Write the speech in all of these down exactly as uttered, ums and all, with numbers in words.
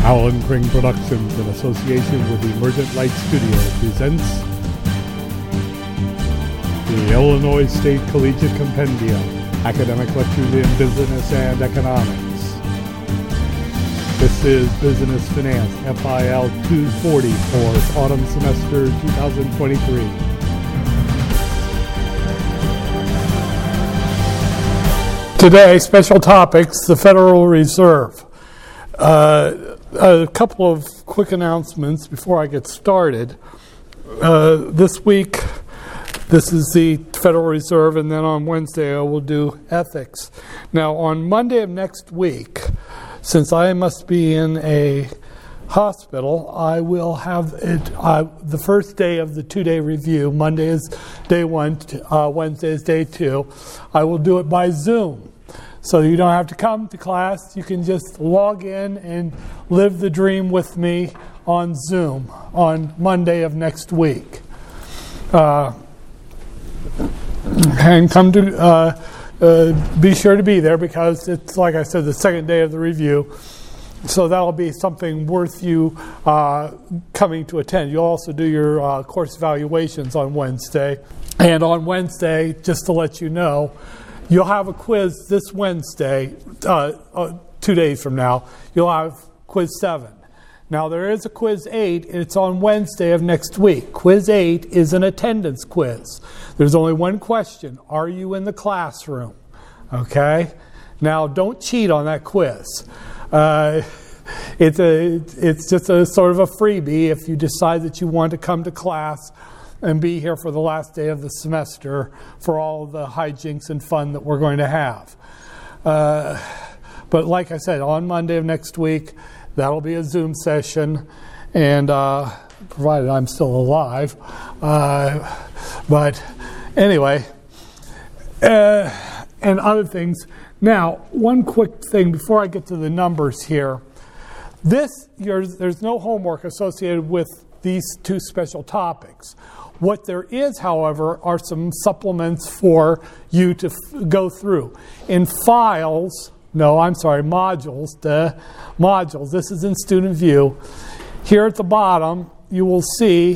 Alan Kring Productions, in association with the Emergent Light Studio, presents the Illinois State Collegiate Compendium, Academic Lectures in Business and Economics. This is Business Finance, F I L two forty for autumn semester two thousand twenty-three. Today, special topics, the Federal Reserve. Uh, a couple of quick announcements before I get started. Uh, this week, this is the Federal Reserve, and then on Wednesday I will do ethics. Now, on Monday of next week, since I must be in a hospital, I will have it uh, the first day of the two-day review. Monday is day one, uh, Wednesday is day two. I will do it by Zoom. So you don't have to come to class. You can just log in and live the dream with me on Zoom on Monday of next week. Uh, and come to, uh, uh, be sure to be there because it's, like I said, the second day of the review. So that'll be something worth you uh, coming to attend. You'll also do your uh, course evaluations on Wednesday. And on Wednesday, just to let you know, you'll have a quiz this Wednesday, uh, uh, two days from now. You'll have quiz seven. Now, there is a quiz eight. It's on Wednesday of next week. Quiz eight is an attendance quiz. There's only one question. Are you in the classroom? Okay? Now, don't cheat on that quiz. Uh, it's, a, it's just a sort of a freebie if you decide that you want to come to class and be here for the last day of the semester for all the hijinks and fun that we're going to have. Uh, but like I said, on Monday of next week, that'll be a Zoom session, and uh, provided I'm still alive. Uh, but anyway, uh, and other things. Now, one quick thing before I get to the numbers here. This, there's no homework associated with these two special topics. What there is, however, are some supplements for you to f- go through. In files, no, I'm sorry, modules, the modules, this is in Student View. Here at the bottom, you will see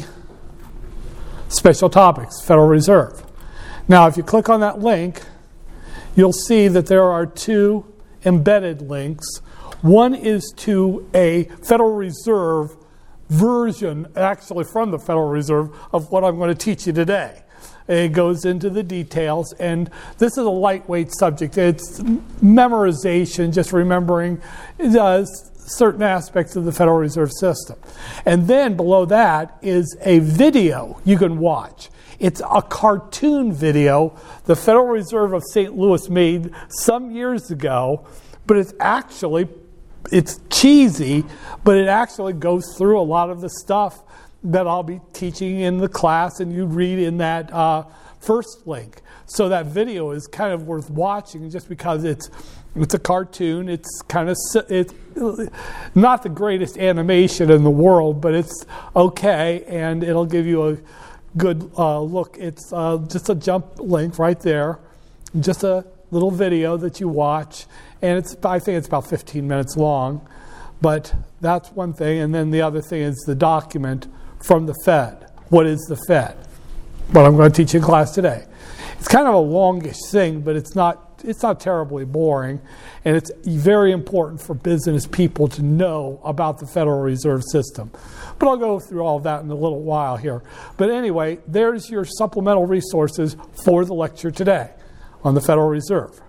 special topics, Federal Reserve. Now, if you click on that link, you'll see that there are two embedded links. One is to a Federal Reserve version, actually from the Federal Reserve, of what I'm going to teach you today. It goes into the details, and this is a lightweight subject. It's memorization, just remembering uh, certain aspects of the Federal Reserve System. And then below that is a video you can watch. It's a cartoon video the Federal Reserve of Saint Louis made some years ago, but it's actually It's cheesy, but it actually goes through a lot of the stuff that I'll be teaching in the class, and you read in that uh, first link. So that video is kind of worth watching just because it's it's a cartoon. It's kind of it's not the greatest animation in the world, but it's okay, and it'll give you a good uh, look. It's uh, just a jump link right there, just a little video that you watch. And it's, I think it's about fifteen minutes long, but that's one thing. And then the other thing is the document from the Fed. What is the Fed? What I'm going to teach you in class today. It's kind of a longish thing, but it's not it's not terribly boring, and it's very important for business people to know about the Federal Reserve System. But I'll go through all of that in a little while here. But anyway, there's your supplemental resources for the lecture today on the Federal Reserve.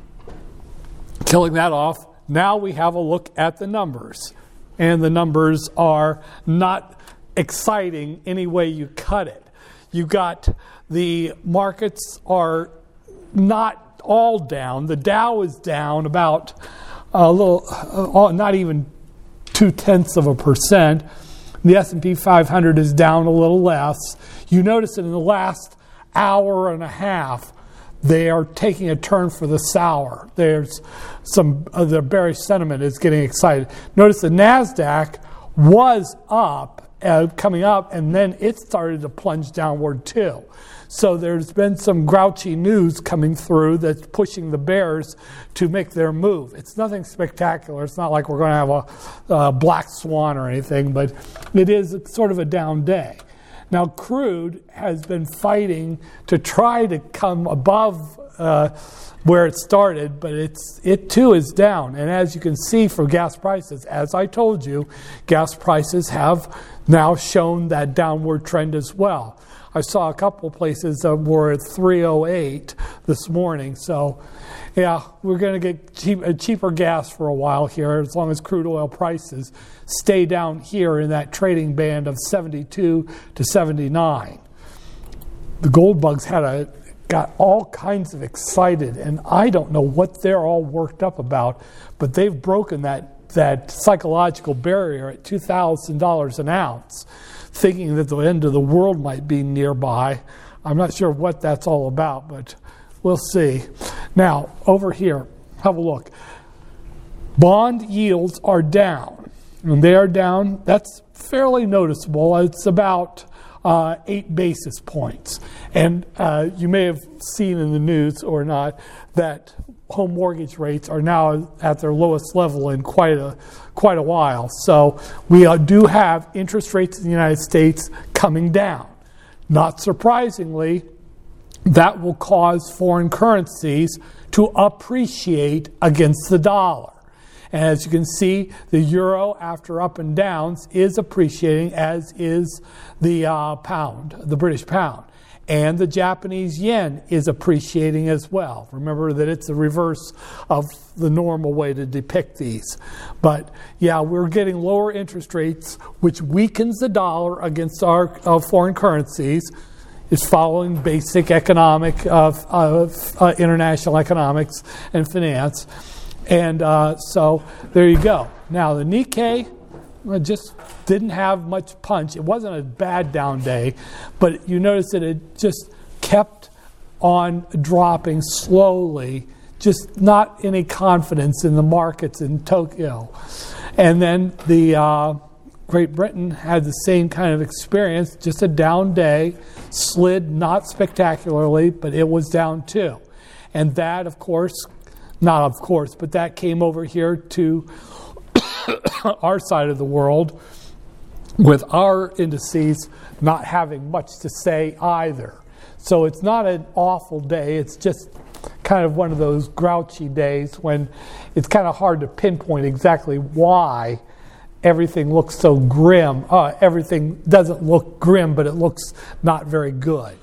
Killing that off, now we have a look at the numbers. And the numbers are not exciting any way you cut it. You got the markets are not all down. The Dow is down about a little, uh, not even two-tenths of a percent. The S and P five hundred is down a little less. You notice that in the last hour and a half, they are taking a turn for the sour. There's some, uh, the bearish sentiment is getting excited. Notice the NASDAQ was up uh, coming up, and then it started to plunge downward too. So there's been some grouchy news coming through that's pushing the bears to make their move. It's nothing spectacular. It's not like we're going to have a, a black swan or anything, but it is sort of a down day. Now, crude has been fighting to try to come above uh, where it started, but it's it too is down. And as you can see for gas prices, as I told you, gas prices have now shown that downward trend as well. I saw a couple places that were at three oh eight this morning. So, yeah, we're going to get cheap, uh, cheaper gas for a while here as long as crude oil prices stay down here in that trading band of seventy-two to seventy-nine. The gold bugs had a got all kinds of excited, and I don't know what they're all worked up about, but they've broken that, that psychological barrier at two thousand dollars an ounce, thinking that the end of the world might be nearby. I'm not sure what that's all about, but we'll see. Now, over here, have a look. Bond yields are down, and they are down. That's fairly noticeable. It's about uh, eight basis points. And uh, you may have seen in the news or not that home mortgage rates are now at their lowest level in quite a quite a while. So we uh, do have interest rates in the United States coming down. Not surprisingly, that will cause foreign currencies to appreciate against the dollar. And as you can see, the euro, after up and downs, is appreciating, as is the uh, pound, the British pound. And the Japanese yen is appreciating as well. Remember that it's the reverse of the normal way to depict these. But yeah, we're getting lower interest rates, which weakens the dollar against our uh, foreign currencies. It's following basic economic, uh, of uh, international economics and finance. And uh, so there you go. Now the Nikkei just didn't have much punch. It wasn't a bad down day, but you notice that it just kept on dropping slowly, just not any confidence in the markets in Tokyo. And then the uh, Great Britain had the same kind of experience, just a down day, slid not spectacularly, but it was down too. And that, of course, not of course, but that came over here to our side of the world, with our indices not having much to say either. So it's not an awful day. It's just kind of one of those grouchy days when it's kind of hard to pinpoint exactly why everything looks so grim. Uh, everything doesn't look grim, but it looks not very good.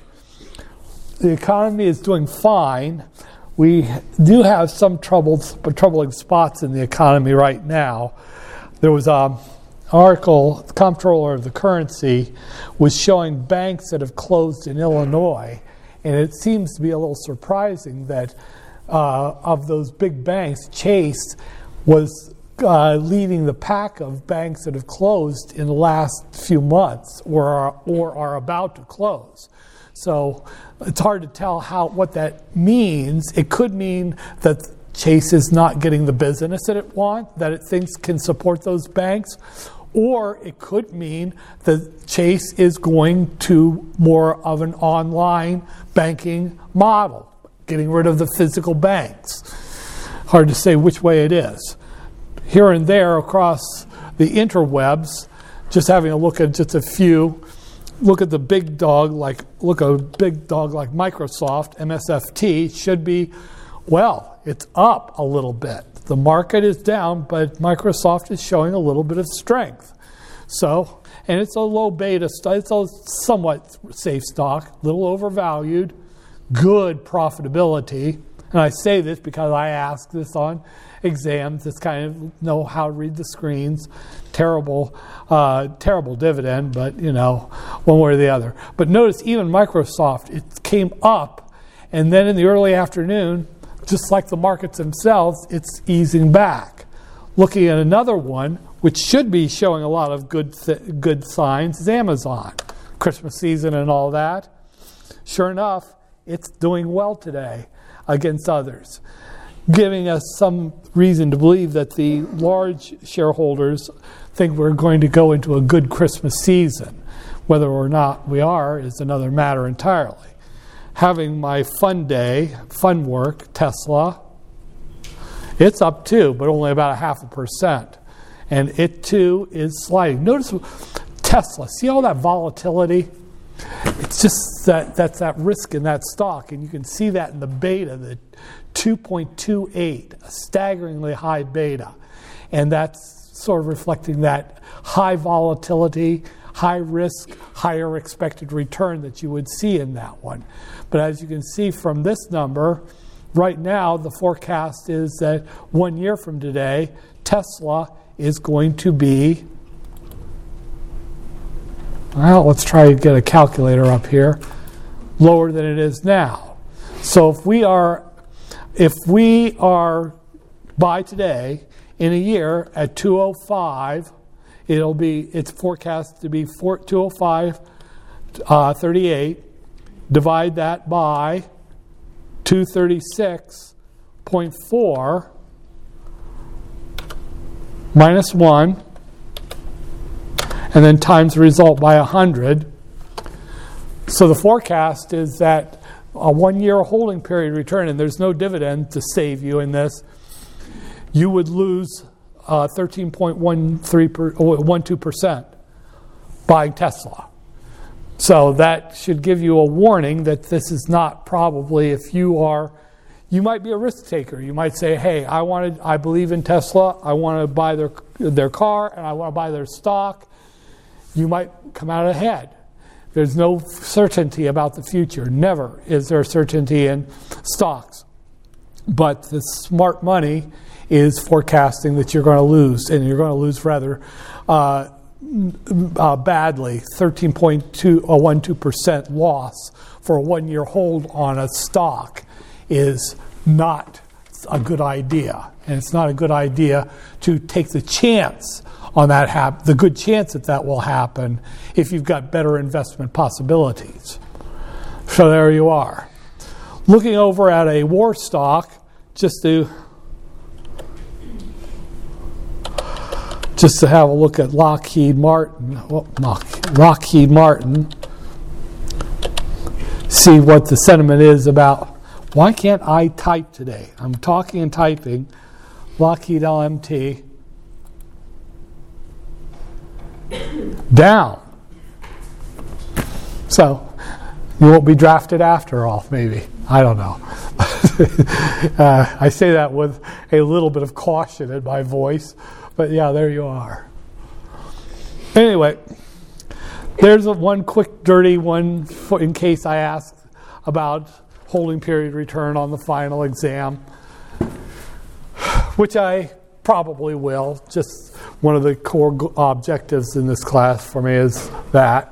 The economy is doing fine. We do have some troubled, troubling spots in the economy right now. There was an article, the comptroller of the currency was showing banks that have closed in Illinois, and it seems to be a little surprising that uh, of those big banks, Chase was uh, leading the pack of banks that have closed in the last few months or are, or are about to close. So it's hard to tell how what that means. It could mean that Chase is not getting the business that it wants, that it thinks can support those banks, or it could mean that Chase is going to more of an online banking model, getting rid of the physical banks. Hard to say which way it is. Here and there across the interwebs, just having a look at just a few. Look at the big dog, like look at a big dog like Microsoft, M S F T, should be, well, it's up a little bit. The market is down, but Microsoft is showing a little bit of strength. So, and it's a low beta, it's a somewhat safe stock, little overvalued, good profitability. And I say this because I ask this on exams, just kind of know how to read the screens. Terrible, uh, terrible dividend, but you know, one way or the other. But notice even Microsoft, it came up, and then in the early afternoon, just like the markets themselves, it's easing back. Looking at another one, which should be showing a lot of good th- good signs, is Amazon. Christmas season and all that. Sure enough, it's doing well today against others. giving us some reason to believe that the large shareholders think we're going to go into a good Christmas season. Whether or not we are is another matter entirely. Having my fun day, fun work, Tesla, it's up too, but only about a half a percent. And it too is sliding. Notice Tesla, see all that volatility? It's just that that's that risk in that stock, and you can see that in the beta, the two point two eight, a staggeringly high beta. And that's sort of reflecting that high volatility, high risk, higher expected return that you would see in that one. But as you can see from this number, right now the forecast is that one year from today, Tesla is going to be, well, let's try to get a calculator up here, lower than it is now. So if we are, if we are by today, in a year at two oh five, it'll be, it's forecast to be two oh five thirty-eight. Divide that by two thirty-six point four minus one, and then times the result by one hundred. So the forecast is that a one-year holding period return, and there's no dividend to save you in this, you would lose uh, thirteen point one three percent buying Tesla. So that should give you a warning that this is not probably, if you are, you might be a risk taker. You might say, hey, I wanted, I believe in Tesla, I want to buy their their car, and I want to buy their stock. You might come out ahead. There's no certainty about the future. Never is there certainty in stocks. But the smart money is forecasting that you're going to lose, and you're going to lose rather uh, uh, badly. thirteen point two one two percent loss for a one-year hold on a stock is not a good idea. And it's not a good idea to take the chance on that hap- the good chance that that will happen if you've got better investment possibilities. So there you are. Looking over at a war stock, just to just to have a look at Lockheed Martin, well, Lockheed Martin, see what the sentiment is about. Why can't I type today? I'm talking and typing. Lockheed L M T down. So you won't be drafted after all, maybe. I don't know. uh, I say that with a little bit of caution in my voice, but yeah, there you are. Anyway, there's a one quick dirty one for, in case I ask about holding period return on the final exam, which I probably will. Just one of the core objectives in this class for me is that.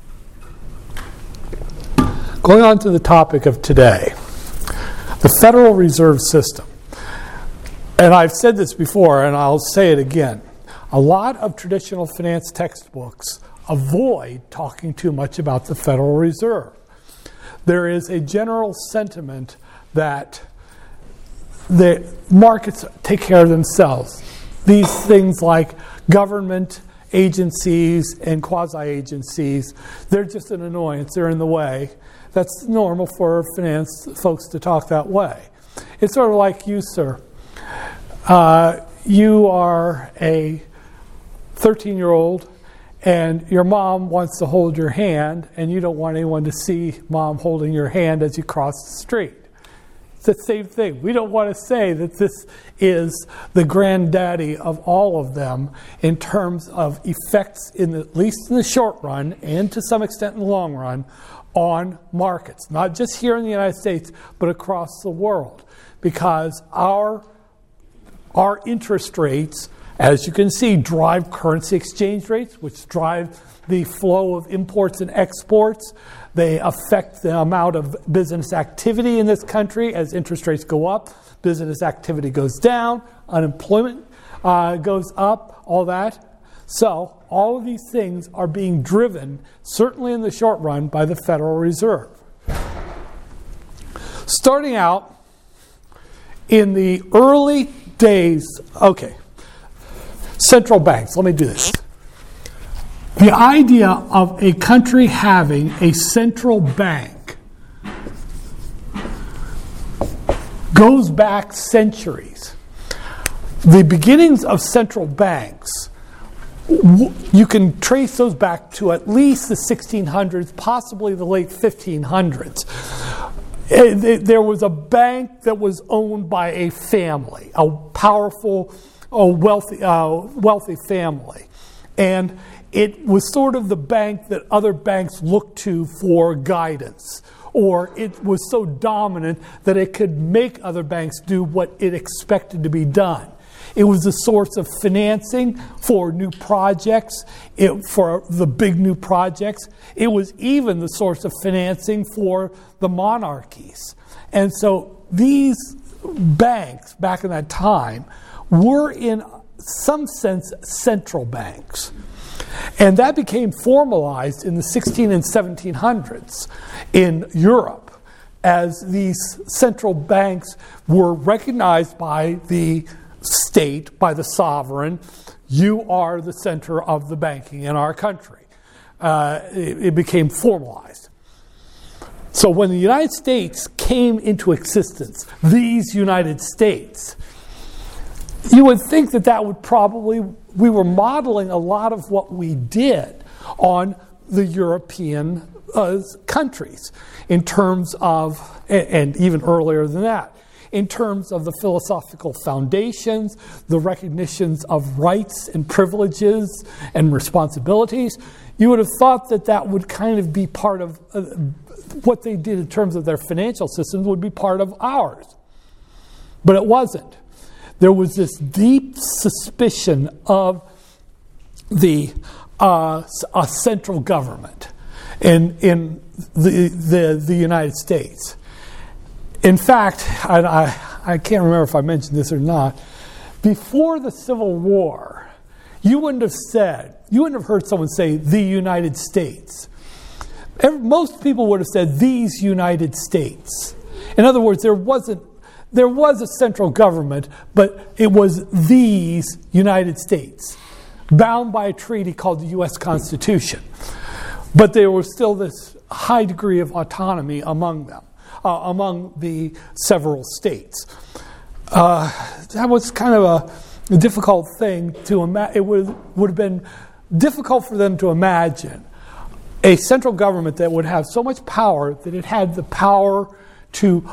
Going on to the topic of today, the Federal Reserve System. And I've said this before, and I'll say it again. A lot of traditional finance textbooks avoid talking too much about the Federal Reserve. There is a general sentiment that the markets take care of themselves. These things like government agencies and quasi-agencies, they're just an annoyance. They're in the way. That's normal for finance folks to talk that way. It's sort of like you, sir. Uh, you are a thirteen-year-old, and your mom wants to hold your hand, and you don't want anyone to see mom holding your hand as you cross the street. It's the same thing. We don't want to say that this is the granddaddy of all of them in terms of effects, in the, at least in the short run, and to some extent in the long run, on markets. Not just here in the United States, but across the world. Because our, our interest rates, as you can see, drive currency exchange rates, which drive the flow of imports and exports. They affect the amount of business activity in this country. As interest rates go up, business activity goes down, unemployment uh, goes up, all that. So all of these things are being driven, certainly in the short run, by the Federal Reserve. Starting out in the early days, okay, central banks, let me do this. The idea of a country having a central bank goes back centuries. The beginnings of central banks, you can trace those back to at least the sixteen hundreds, possibly the late fifteen hundreds. There was a bank that was owned by a family, a powerful, a wealthy, uh, wealthy family. And it was sort of the bank that other banks looked to for guidance. Or it was so dominant that it could make other banks do what it expected to be done. It was the source of financing for new projects, it, for the big new projects. It was even the source of financing for the monarchies. And so these banks, back in that time, were in some sense central banks. And that became formalized in the sixteen and seventeen hundreds in Europe as these central banks were recognized by the state, by the sovereign. You are the center of the banking in our country. Uh, it, it became formalized. So when the United States came into existence, these United States, you would think that that would probably, we were modeling a lot of what we did on the European uh, countries in terms of, and even earlier than that, in terms of the philosophical foundations, the recognitions of rights and privileges and responsibilities. You would have thought that that would kind of be part of uh, what they did in terms of their financial systems would be part of ours. But it wasn't. There was this deep suspicion of the uh, a central government in in the, the the United States. In fact, I, I, I can't remember if I mentioned this or not. Before the Civil War, you wouldn't have said, you wouldn't have heard someone say the United States. Every, most people would have said these United States. In other words, there wasn't, there was a central government, but it was these United States, bound by a treaty called the U S Constitution. But there was still this high degree of autonomy among them. Uh, among the several states. Uh, that was kind of a, a difficult thing to imagine. It would, would have been difficult for them to imagine a central government that would have so much power that it had the power to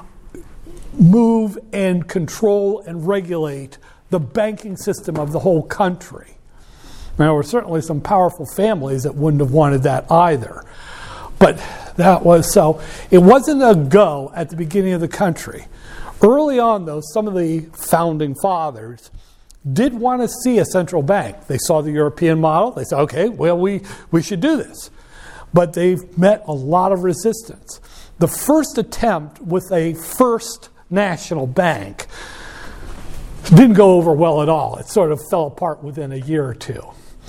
move and control and regulate the banking system of the whole country. Now, there were certainly some powerful families that wouldn't have wanted that either. But that was so. It wasn't a go at the beginning of the country. Early on, though, some of the founding fathers did want to see a central bank. They saw the European model. They said, okay, well, we, we should do this. But they've met a lot of resistance. The first attempt with a first national bank didn't go over well at all. It sort of fell apart within a year or two.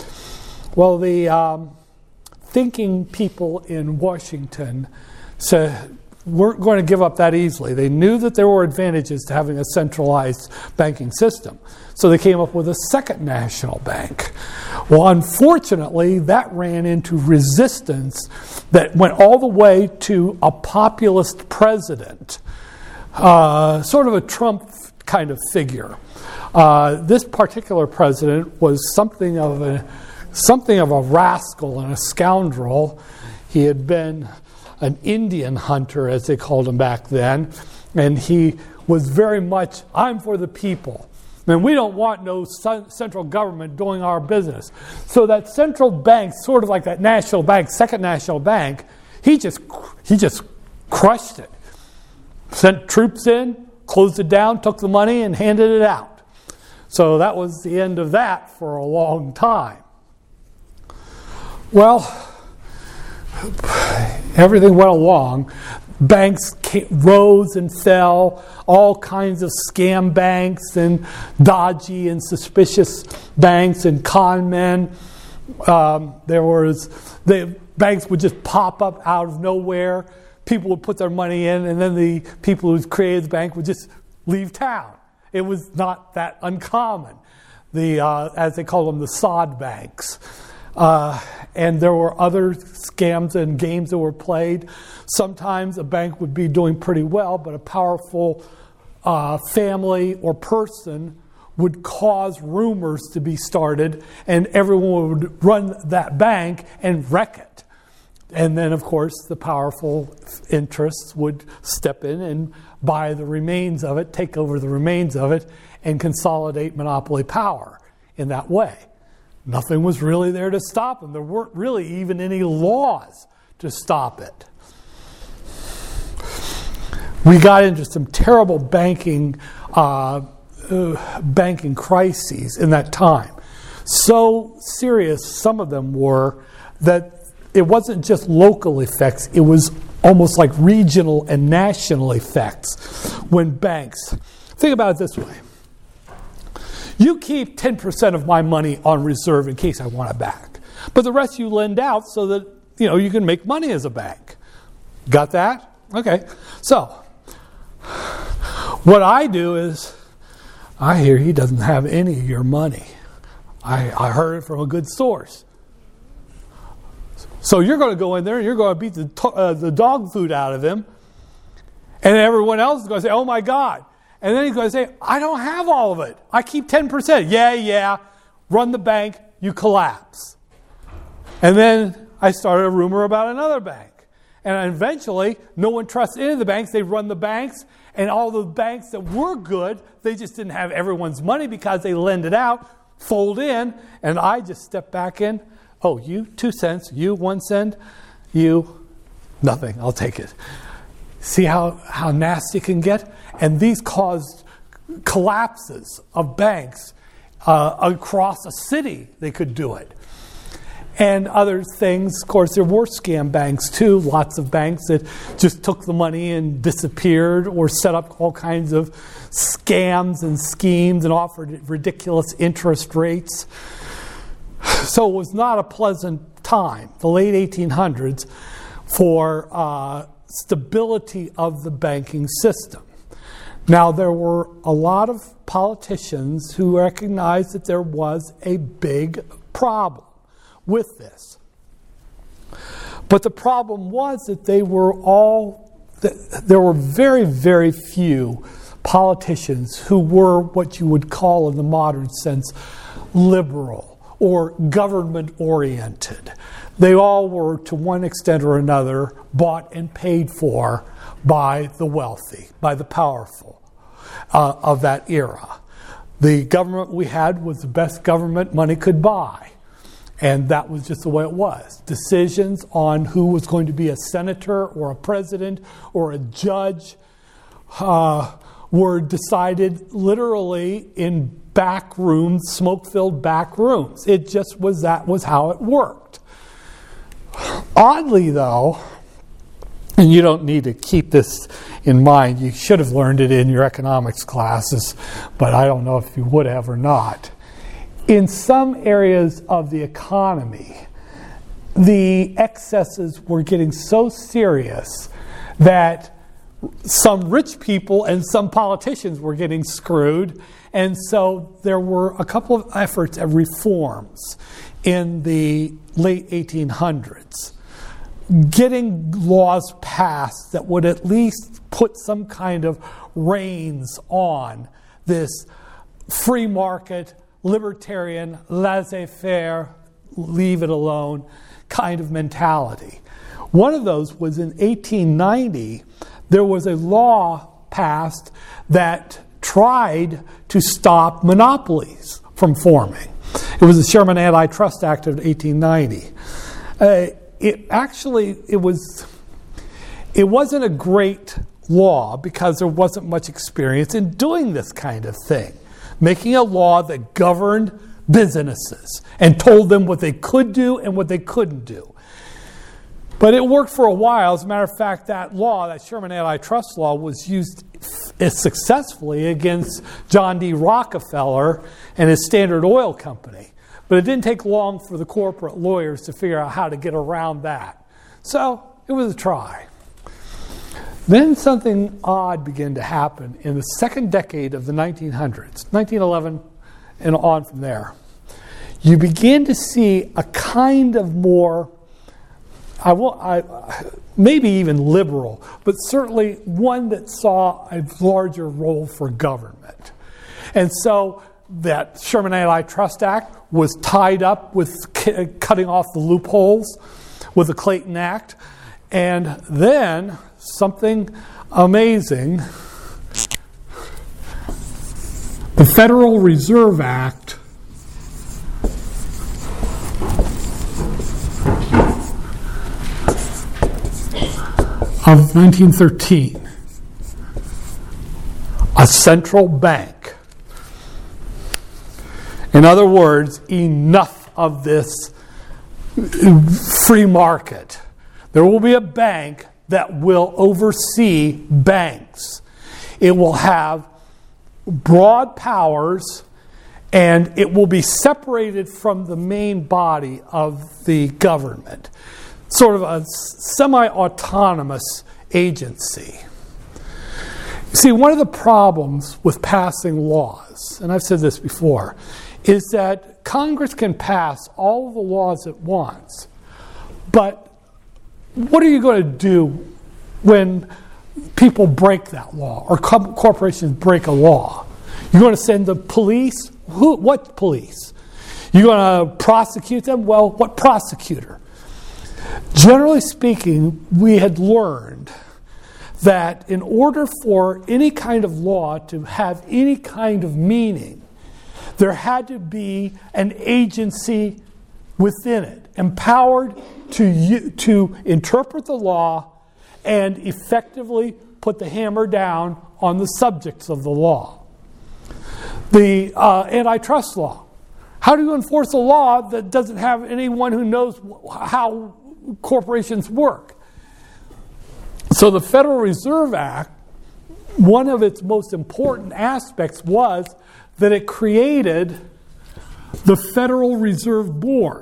Well, the... Um, thinking people in Washington said, weren't going to give up that easily. They knew that there were advantages to having a centralized banking system. So they came up with a second national bank. Well, unfortunately, that ran into resistance that went all the way to a populist president, uh, sort of a Trump kind of figure. Uh, this particular president was something of a Something of a rascal and a scoundrel. He had been an Indian hunter, as they called him back then, and he was very much, I'm for the people. I mean, we don't want no central government doing our business. So that central bank, sort of like that national bank, second national bank, he just he just crushed it. Sent troops in, closed it down, took the money, and handed it out. So that was the end of that for a long time. Well, everything went along. Banks came, rose and fell, all kinds of scam banks and dodgy and suspicious banks and con men. Um, there was, the banks would just pop up out of nowhere. People would put their money in, and then the people who created the bank would just leave town. It was not that uncommon. The uh, as they call them, the sod banks. Uh, and there were other scams and games that were played. Sometimes a bank would be doing pretty well, but a powerful uh, family or person would cause rumors to be started, and everyone would run that bank and wreck it. And then, of course, the powerful interests would step in and buy the remains of it, take over the remains of it, and consolidate monopoly power in that way. Nothing was really there to stop them. There weren't really even any laws to stop it. We got into some terrible banking uh, uh, banking crises in that time. So serious, some of them were, that it wasn't just local effects. It was almost like regional and national effects when banks... Think about it this way. You keep ten percent of my money on reserve in case I want it back. But the rest you lend out so that, you know, you can make money as a bank. Got that? Okay. So, what I do is, I hear he doesn't have any of your money. I, I heard it from a good source. So you're going to go in there and you're going to beat the, to- uh, the dog food out of him. And everyone else is going to say, oh my God. And then he's going to say, I don't have all of it. I keep ten percent. Yeah, yeah. Run the bank, you collapse. And then I started a rumor about another bank. And eventually, no one trusts any of the banks. They run the banks. And all the banks that were good, they just didn't have everyone's money because they lend it out, fold in. And I just step back in. Oh, you, two cents. You, one cent. You, nothing. I'll take it. See how, how nasty it can get? And these caused collapses of banks uh, across a city. They could do it. And other things, of course, there were scam banks too. Lots of banks that just took the money and disappeared or set up all kinds of scams and schemes and offered ridiculous interest rates. So it was not a pleasant time, the late eighteen hundreds, for uh, stability of the banking system. Now, there were a lot of politicians who recognized that there was a big problem with this. But the problem was that they were all, there were very, very few politicians who were what you would call in the modern sense liberal or government-oriented. They all were, to one extent or another, bought and paid for by the wealthy, by the powerful uh, of that era. The government we had was the best government money could buy. And that was just the way it was. Decisions on who was going to be a senator or a president or a judge uh, were decided literally in back rooms, smoke-filled back rooms. It just was, that was how it worked. Oddly, though, and you don't need to keep this in mind, you should have learned it in your economics classes, but I don't know if you would have or not. In some areas of the economy, the excesses were getting so serious that some rich people and some politicians were getting screwed. And so there were a couple of efforts at reforms in the late eighteen hundreds, getting laws passed that would at least put some kind of reins on this free market, libertarian, laissez-faire, leave it alone kind of mentality. One of those was in eighteen ninety, there was a law passed that tried to stop monopolies from forming. It was the Sherman Antitrust Act of eighteen ninety. Uh, it actually, it was, it wasn't a great law because there wasn't much experience in doing this kind of thing. Making a law that governed businesses and told them what they could do and what they couldn't do. But it worked for a while. As a matter of fact, that law, that Sherman Antitrust Law, was used successfully against John D. Rockefeller and his Standard Oil Company. But it didn't take long for the corporate lawyers to figure out how to get around that. So it was a try. Then something odd began to happen in the second decade of the nineteen hundreds, nineteen eleven and on from there. You begin to see a kind of more, I will, I, maybe even liberal, but certainly one that saw a larger role for government. And so that Sherman Antitrust Act was tied up with c- cutting off the loopholes with the Clayton Act. And then something amazing, the Federal Reserve Act of nineteen thirteen, a central bank. In other words, enough of this free market. There will be a bank that will oversee banks. It will have broad powers, and it will be separated from the main body of the government. Sort of a semi-autonomous agency. See, one of the problems with passing laws, and I've said this before, is that Congress can pass all the laws it wants, but what are you going to do when people break that law or co- corporations break a law? You're going to send the police? Who? What police? You're going to prosecute them? Well, what prosecutor? Generally speaking, we had learned that in order for any kind of law to have any kind of meaning, there had to be an agency within it, empowered to, to interpret the law and effectively put the hammer down on the subjects of the law. The uh, antitrust law. How do you enforce a law that doesn't have anyone who knows how corporations work? So the Federal Reserve Act, one of its most important aspects was that it created the Federal Reserve Board.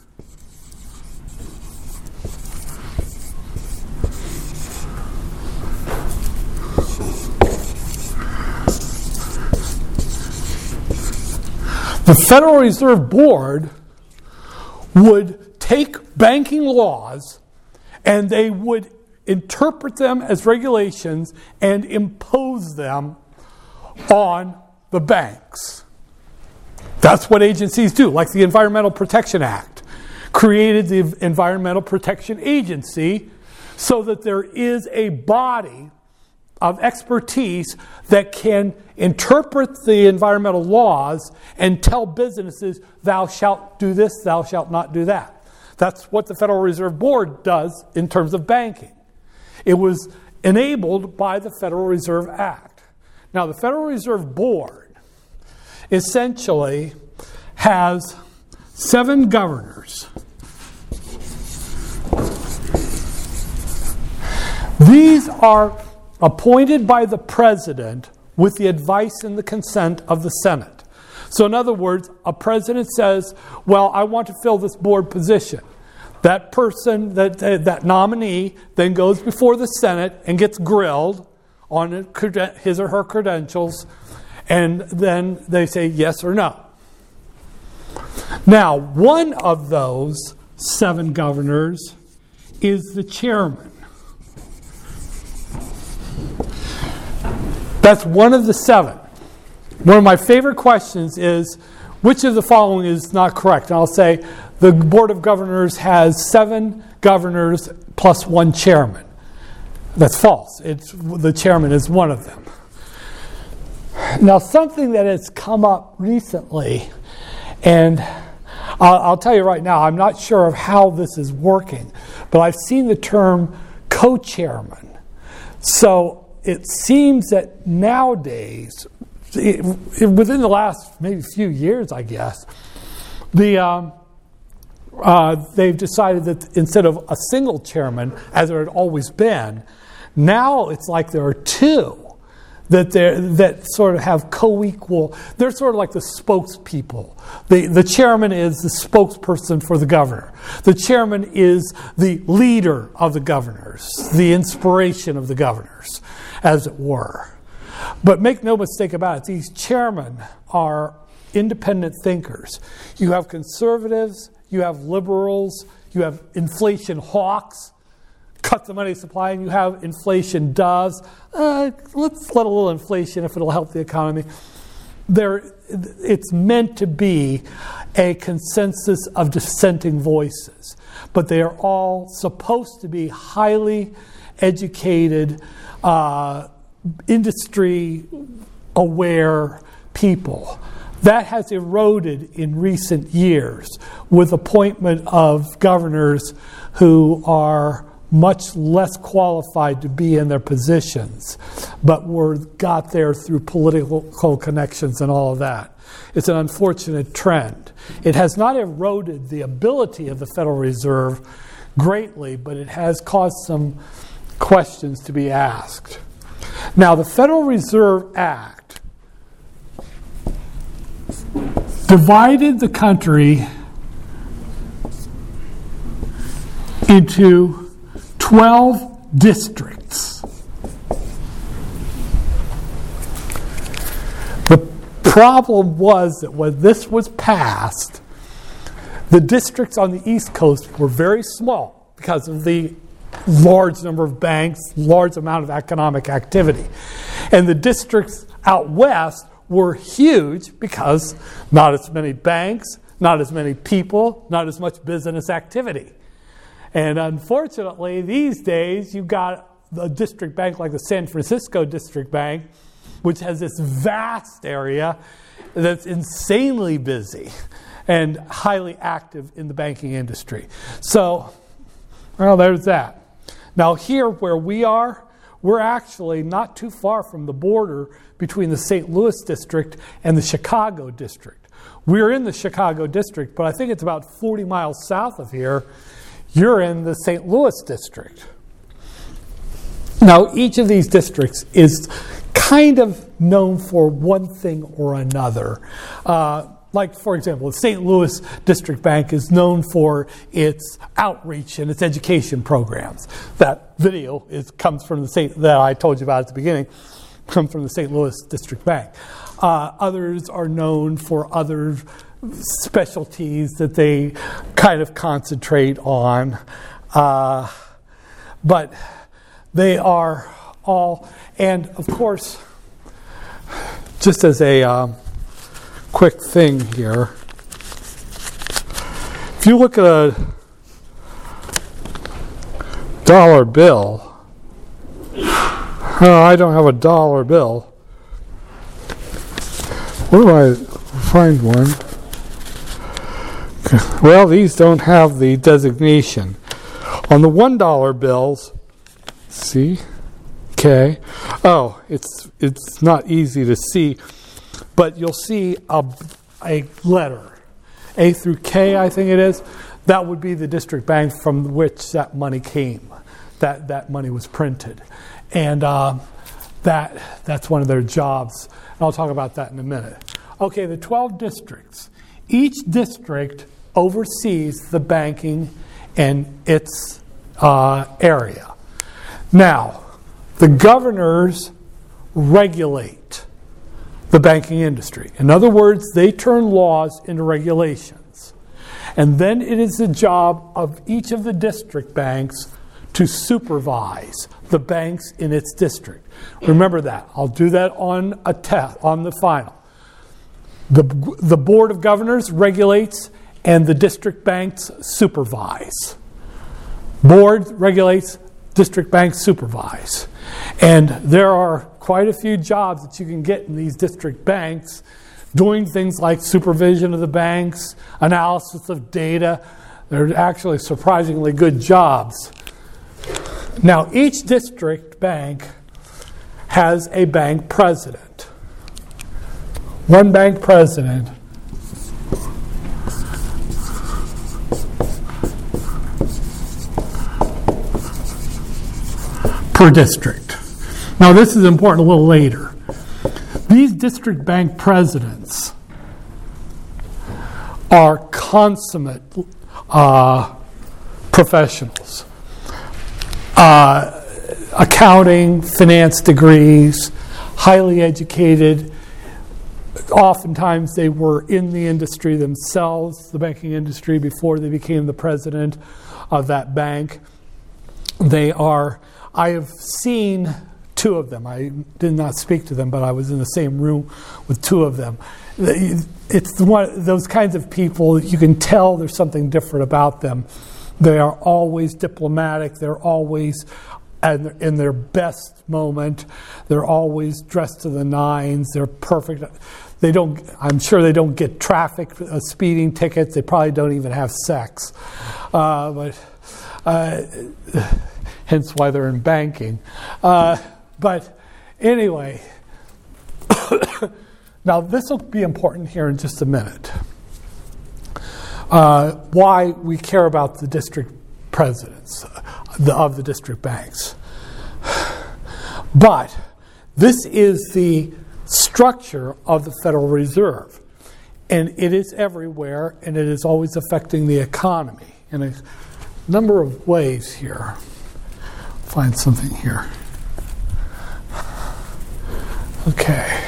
The Federal Reserve Board would take banking laws and they would interpret them as regulations and impose them on the banks. That's what agencies do, like the Environmental Protection Act created the Environmental Protection Agency so that there is a body of expertise that can interpret the environmental laws and tell businesses, thou shalt do this, thou shalt not do that. That's what the Federal Reserve Board does in terms of banking. It was enabled by the Federal Reserve Act. Now, the Federal Reserve Board essentially has seven governors. These are appointed by the president with the advice and the consent of the Senate. So in other words, a president says, well, I want to fill this board position. That person, that, that nominee, then goes before the Senate and gets grilled on his or her credentials, and then they say yes or no. Now, one of those seven governors is the chairman. That's one of the seven. One of my favorite questions is, which of the following is not correct? And I'll say, the Board of Governors has seven governors plus one chairman. That's false. It's, the chairman is one of them. Now, something that has come up recently, and I'll, I'll tell you right now, I'm not sure of how this is working, but I've seen the term co-chairman. So it seems that nowadays, it, within the last maybe few years, I guess, the um, uh, they've decided that instead of a single chairman, as there had always been, now it's like there are two that they that sort of have co-equal. They're sort of like the spokespeople. The the chairman is the spokesperson for the governor. The chairman is the leader of the governors, the inspiration of the governors, as it were. But make no mistake about it, these chairmen are independent thinkers. You have conservatives, you have liberals, you have inflation hawks, cut the money supply, and you have inflation doves. Uh, let's let a little inflation if it'll help the economy. There, it's meant to be a consensus of dissenting voices, but they are all supposed to be highly educated, uh, industry-aware people. That has eroded in recent years with appointment of governors who are much less qualified to be in their positions, but were got there through political connections and all of that. It's an unfortunate trend. It has not eroded the ability of the Federal Reserve greatly, but it has caused some questions to be asked. Now, the Federal Reserve Act divided the country into twelve districts. The problem was that when this was passed, the districts on the East Coast were very small because of the large number of banks, large amount of economic activity. And the districts out west were huge because not as many banks, not as many people, not as much business activity. And unfortunately, these days, you've got a district bank like the San Francisco District Bank, which has this vast area that's insanely busy and highly active in the banking industry. So, well, there's that. Now here where we are, we're actually not too far from the border between the Saint Louis district and the Chicago district. We're in the Chicago district, but I think it's about forty miles south of here. You're in the Saint Louis district. Now each of these districts is kind of known for one thing or another. Uh, Like, for example, the Saint Louis District Bank is known for its outreach and its education programs. That video is, comes from the Saint that I told you about at the beginning, comes from the Saint Louis District Bank. Uh, others are known for other specialties that they kind of concentrate on. Uh, but they are all, and of course, just as a um, quick thing here. If you look at a dollar bill, oh, I don't have a dollar bill. Where do I find one? Well, these don't have the designation. On the one dollar bills, see, K. Oh, it's it's not easy to see. But you'll see a, a letter, A through K, I think it is. That would be the district bank from which that money came. That that money was printed, and uh, that that's one of their jobs. And I'll talk about that in a minute. Okay, the twelve districts. Each district oversees the banking in its uh, area. Now, the governors regulate the banking industry. In other words, they turn laws into regulations. And then it is the job of each of the district banks to supervise the banks in its district. Remember that. I'll do that on a test, on the final. The, the Board of Governors regulates and the district banks supervise. Board regulates, district banks supervise. And there are quite a few jobs that you can get in these district banks, doing things like supervision of the banks, analysis of data. They're actually surprisingly good jobs. Now, each district bank has a bank president. One bank president per district. Now, this is important a little later. These district bank presidents are consummate uh, professionals. Uh, accounting, finance degrees, highly educated. Oftentimes they were in the industry themselves, the banking industry, before they became the president of that bank. They are, I have seen two of them. I did not speak to them, but I was in the same room with two of them. It's one those kinds of people, you can tell there's something different about them. They are always diplomatic. They're always in their best moment. They're always dressed to the nines. They're perfect. They don't. I'm sure they don't get traffic uh, speeding tickets. They probably don't even have sex, uh, but uh, hence why they're in banking. Uh, but anyway, now this will be important here in just a minute. Uh, why we care about the district presidents the, of the district banks. But this is the structure of the Federal Reserve. And it is everywhere, and it is always affecting the economy in a number of ways here. Find something here. Okay.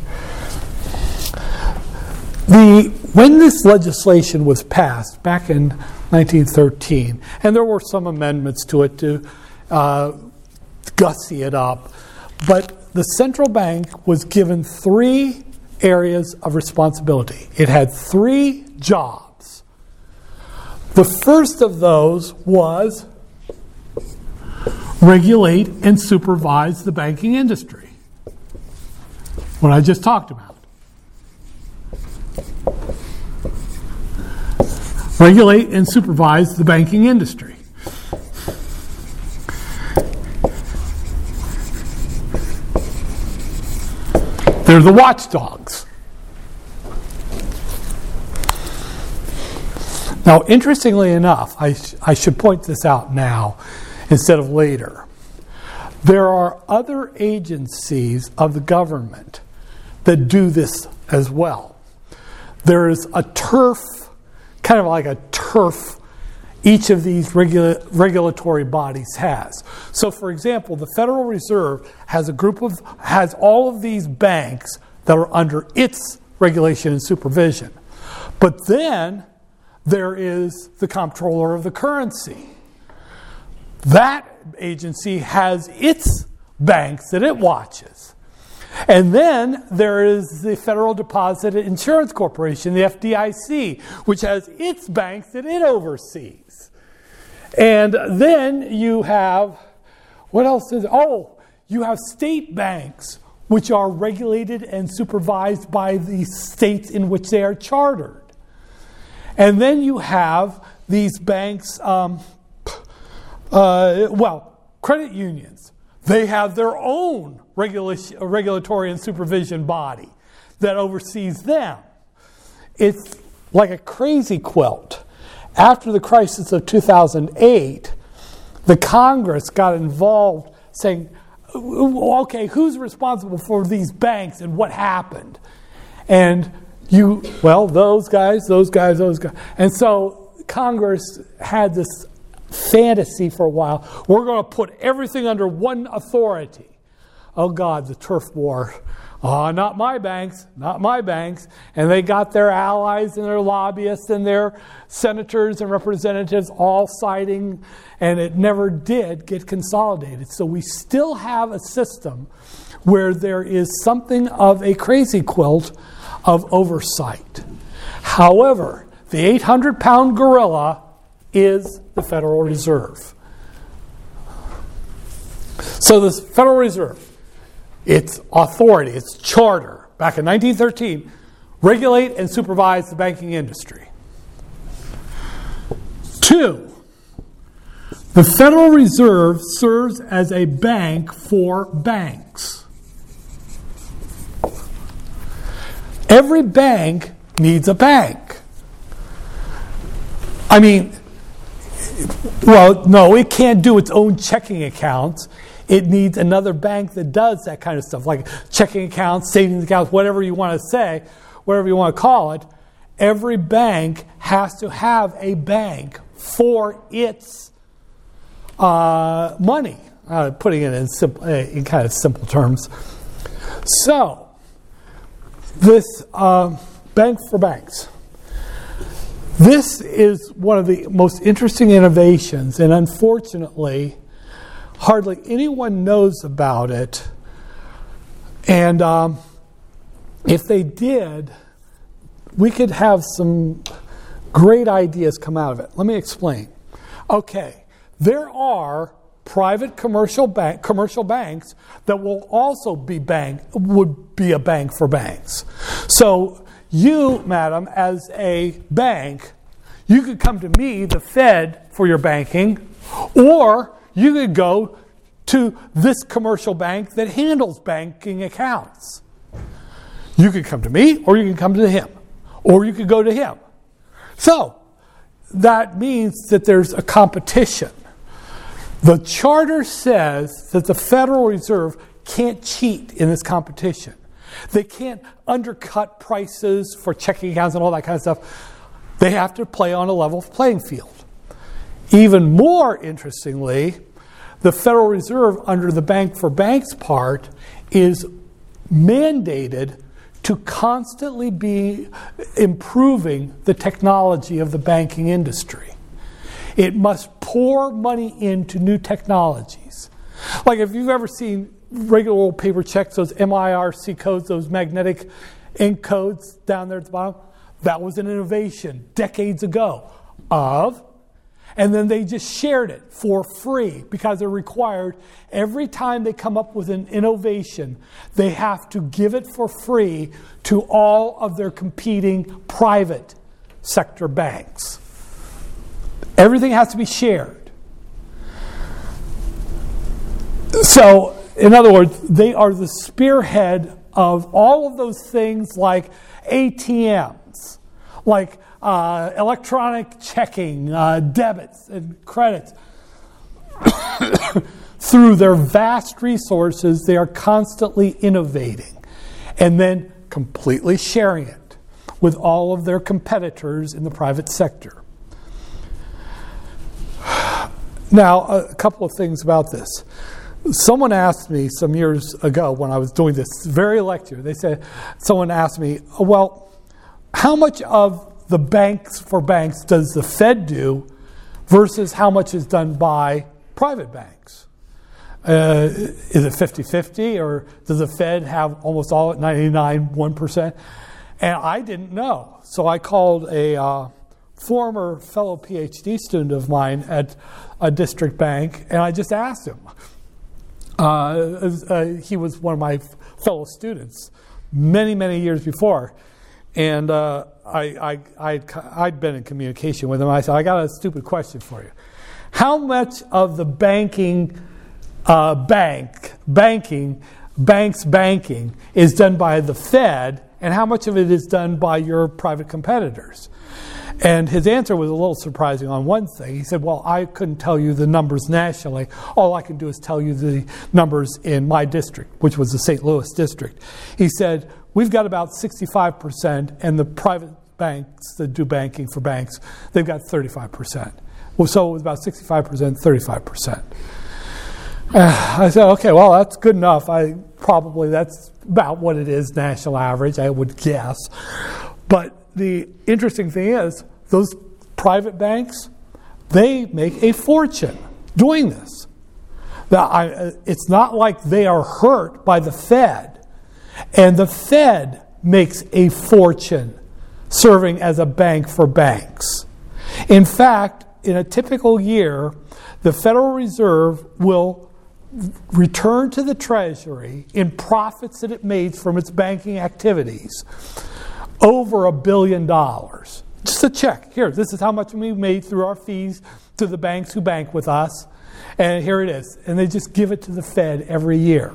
The when this legislation was passed back in nineteen thirteen, and there were some amendments to it to uh, gussy it up, but the central bank was given three areas of responsibility. It had three jobs. The first of those was regulate and supervise the banking industry, what I just talked about. Regulate and supervise the banking industry. They're the watchdogs. Now, interestingly enough, I, sh- I should point this out now instead of later. There are other agencies of the government that do this as well. There is a turf, kind of like a turf, each of these regula- regulatory bodies has. So, for example, the Federal Reserve has a group of, has all of these banks that are under its regulation and supervision. But then there is the Comptroller of the Currency. That agency has its banks that it watches. And then there is the Federal Deposit Insurance Corporation, the F D I C, which has its banks that it oversees. And then you have, what else is, oh, you have state banks, which are regulated and supervised by the states in which they are chartered. And then you have these banks, um, uh, well, credit unions. They have their own regulation, regulatory and supervision body that oversees them. It's like a crazy quilt. After the crisis of two thousand eight, the Congress got involved saying, okay, who's responsible for these banks and what happened? And you, well, those guys, those guys, those guys. And so Congress had this fantasy for a while. We're going to put everything under one authority. Oh God, the turf war. Oh, not my banks, not my banks. And they got their allies and their lobbyists and their senators and representatives all siding, and it never did get consolidated. So we still have a system where there is something of a crazy quilt of oversight. However, the eight hundred pound gorilla is the Federal Reserve. So the Federal Reserve, its authority, its charter, back in nineteen thirteen, regulate and supervise the banking industry. Two, the Federal Reserve serves as a bank for banks. Every bank needs a bank. I mean, well, no, it can't do its own checking accounts. It needs another bank that does that kind of stuff, like checking accounts, savings accounts, whatever you want to say, whatever you want to call it. Every bank has to have a bank for its uh, money, uh, putting it in, simple, in kind of simple terms. So, this uh, bank for banks. This is one of the most interesting innovations, and unfortunately, hardly anyone knows about it. And um, if they did, we could have some great ideas come out of it. Let me explain. Okay, there are private commercial bank commercial banks that will also be bank would be a bank for banks. So you, madam, as a bank, you could come to me, the Fed, for your banking, or you could go to this commercial bank that handles banking accounts. You could come to me, or you can come to him, or you could go to him. So that means that there's a competition. The charter says that the Federal Reserve can't cheat in this competition. They can't undercut prices for checking accounts and all that kind of stuff. They have to play on a level playing field. Even more interestingly, the Federal Reserve, under the Bank for Banks part, is mandated to constantly be improving the technology of the banking industry. It must pour money into new technologies. Like if you've ever seen regular old paper checks, those M I R C codes, those magnetic ink codes down there at the bottom, that was an innovation decades ago of, and then they just shared it for free because they're required every time they come up with an innovation, they have to give it for free to all of their competing private sector banks. Everything has to be shared. So, in other words, they are the spearhead of all of those things like A T Ms, like uh, electronic checking, uh, debits and credits. Through their vast resources, they are constantly innovating and then completely sharing it with all of their competitors in the private sector. Now, a couple of things about this. Someone asked me some years ago when I was doing this very lecture, they said, someone asked me, well, how much of the banks for banks does the Fed do versus how much is done by private banks? Uh, is it fifty-fifty, or does the Fed have almost all at ninety-nine, one percent? And I didn't know. So I called a uh, former fellow PhD student of mine at a district bank, and I just asked him. Uh, uh, he was one of my fellow students many, many years before. And uh, I, I, I'd, I'd been in communication with him. I said, I got a stupid question for you. How much of the banking, uh, bank, banking, banks banking is done by the Fed, and how much of it is done by your private competitors? And his answer was a little surprising on one thing. He said, well, I couldn't tell you the numbers nationally. All I can do is tell you the numbers in my district, which was the Saint Louis district. He said, we've got about sixty-five percent, and the private banks that do banking for banks, they've got thirty-five percent. Well, so it was about sixty-five percent, thirty-five percent. Uh, I said, okay, well, that's good enough. I probably that's about what it is, national average, I would guess. But the interesting thing is, those private banks, they make a fortune doing this. Now, I, it's not like they are hurt by the Fed. And the Fed makes a fortune serving as a bank for banks. In fact, in a typical year, the Federal Reserve will return to the Treasury in profits that it made from its banking activities over a billion dollars. Just a check. Here, this is how much we made through our fees to the banks who bank with us. And here it is. And they just give it to the Fed every year.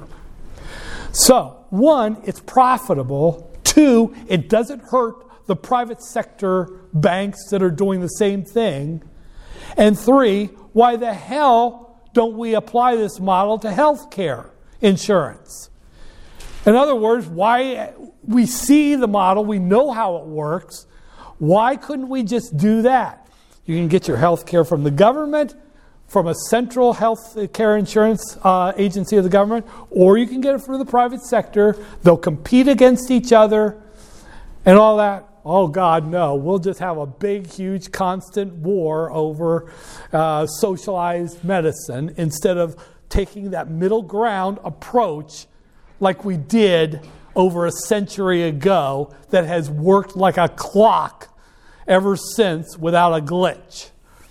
So, one, it's profitable. Two, it doesn't hurt the private sector banks that are doing the same thing. And three, why the hell don't we apply this model to health care insurance? In other words, why we see the model, we know how it works. Why couldn't we just do that? You can get your health care from the government, from a central health care insurance uh, agency of the government, or you can get it from the private sector. They'll compete against each other and all that. Oh, God, no. We'll just have a big, huge, constant war over uh, socialized medicine instead of taking that middle ground approach like we did over a century ago that has worked like a clock ever since without a glitch.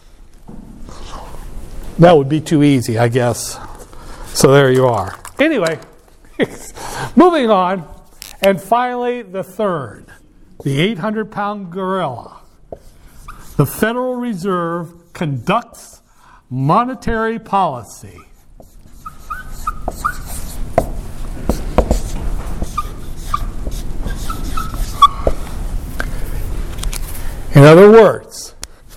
That would be too easy, I guess. So there you are. Anyway, moving on. And finally, the third, the eight hundred pound gorilla. The Federal Reserve conducts monetary policy. In other words,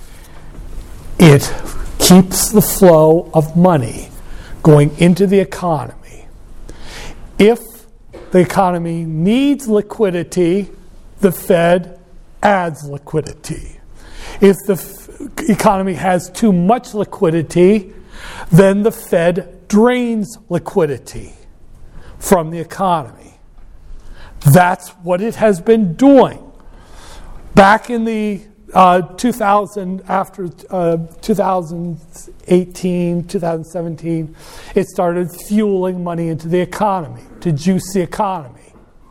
it keeps the flow of money going into the economy. If the economy needs liquidity, the Fed adds liquidity. If the f- economy has too much liquidity, then the Fed drains liquidity from the economy. That's what it has been doing. Back in the uh, two thousand, after uh, twenty eighteen, twenty seventeen, it started fueling money into the economy to juice the economy.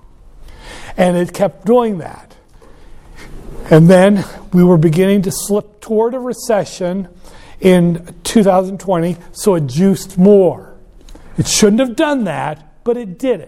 And it kept doing that. And then we were beginning to slip toward a recession in two thousand twenty, so it juiced more. It shouldn't have done that, but it did it.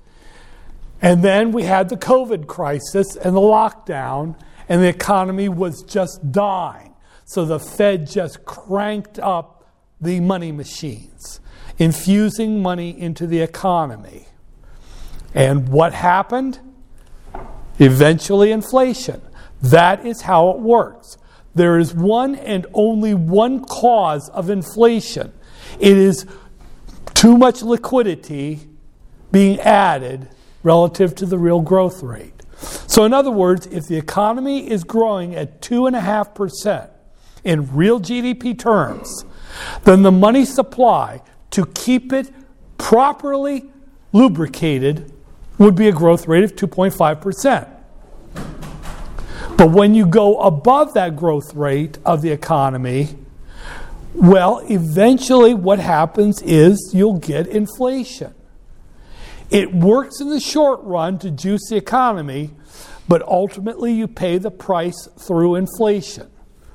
And then we had the COVID crisis and the lockdown, and the economy was just dying. So the Fed just cranked up the money machines, infusing money into the economy. And what happened? Eventually inflation. That is how it works. There is one and only one cause of inflation. It is too much liquidity being added relative to the real growth rate. So in other words, if the economy is growing at two point five percent in real G D P terms, then the money supply to keep it properly lubricated would be a growth rate of two point five percent. But when you go above that growth rate of the economy, well, eventually what happens is you'll get inflation. It works in the short run to juice the economy, but ultimately you pay the price through inflation.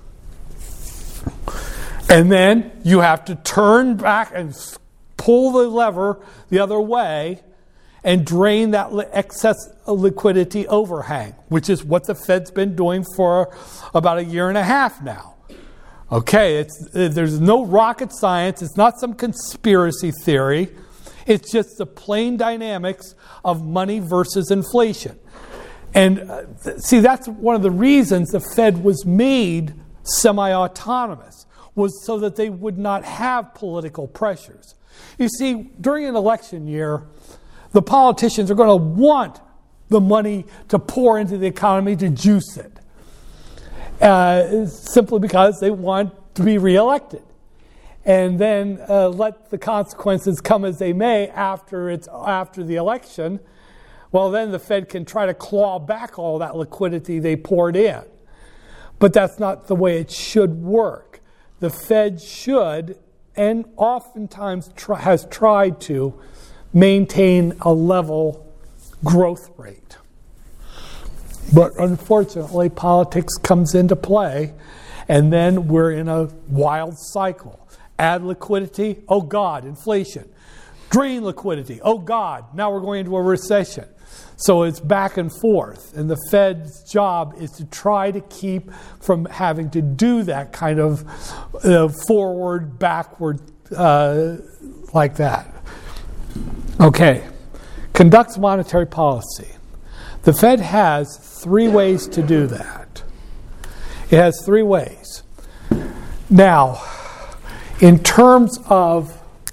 And then you have to turn back and pull the lever the other way and drain that excess liquidity overhang, which is what the Fed's been doing for about a year and a half now. Okay, it's, there's no rocket science. It's not some conspiracy theory. It's just the plain dynamics of money versus inflation. And uh, see, that's one of the reasons the Fed was made semi-autonomous, was so that they would not have political pressures. You see, during an election year, the politicians are going to want the money to pour into the economy to juice it, uh, simply because they want to be reelected. And then uh, let the consequences come as they may after it's after the election. Well, then the Fed can try to claw back all that liquidity they poured in. But that's not the way it should work. The Fed should, and oftentimes try, has tried to, maintain a level growth rate. But unfortunately, politics comes into play, and then we're in a wild cycle. Add liquidity, oh God, inflation. Drain liquidity, oh God, now we're going into a recession. So it's back and forth. And the Fed's job is to try to keep from having to do that kind of uh, forward, backward, uh, like that. Okay, conducts monetary policy. The Fed has three ways to do that. It has three ways. Now, In terms of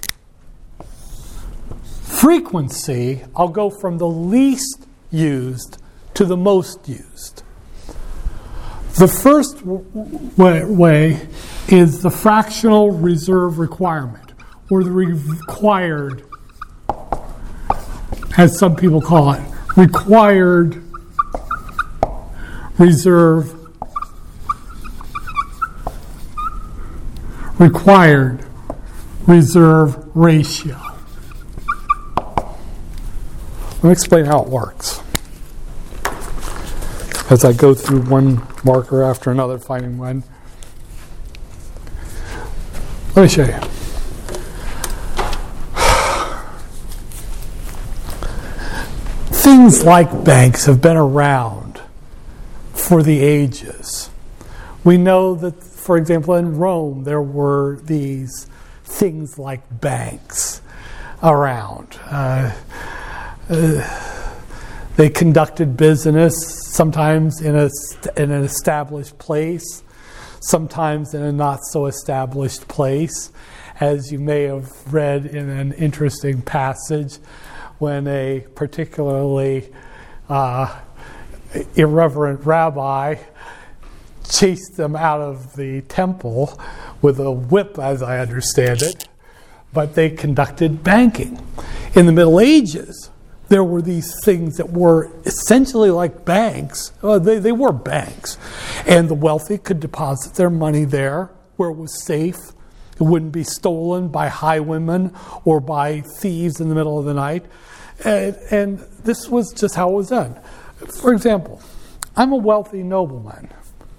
frequency, I'll go from the least used to the most used. The first way, way is the fractional reserve requirement, or the required, as some people call it, required reserve, required reserve ratio. Let me explain how it works as I go through one marker after another, finding one. Let me show you. Things like banks have been around for the ages. We know that, for example, in Rome, there were these things like banks around. Uh, uh, they conducted business sometimes in a in an established place, sometimes in a not so established place, as you may have read in an interesting passage when a particularly uh, irreverent rabbi chased them out of the temple with a whip, as I understand it, but they conducted banking. In the Middle Ages, there were these things that were essentially like banks. Well, they, they were banks. And the wealthy could deposit their money there where it was safe. It wouldn't be stolen by highwaymen or by thieves in the middle of the night. And, and this was just how it was done. For example, I'm a wealthy nobleman.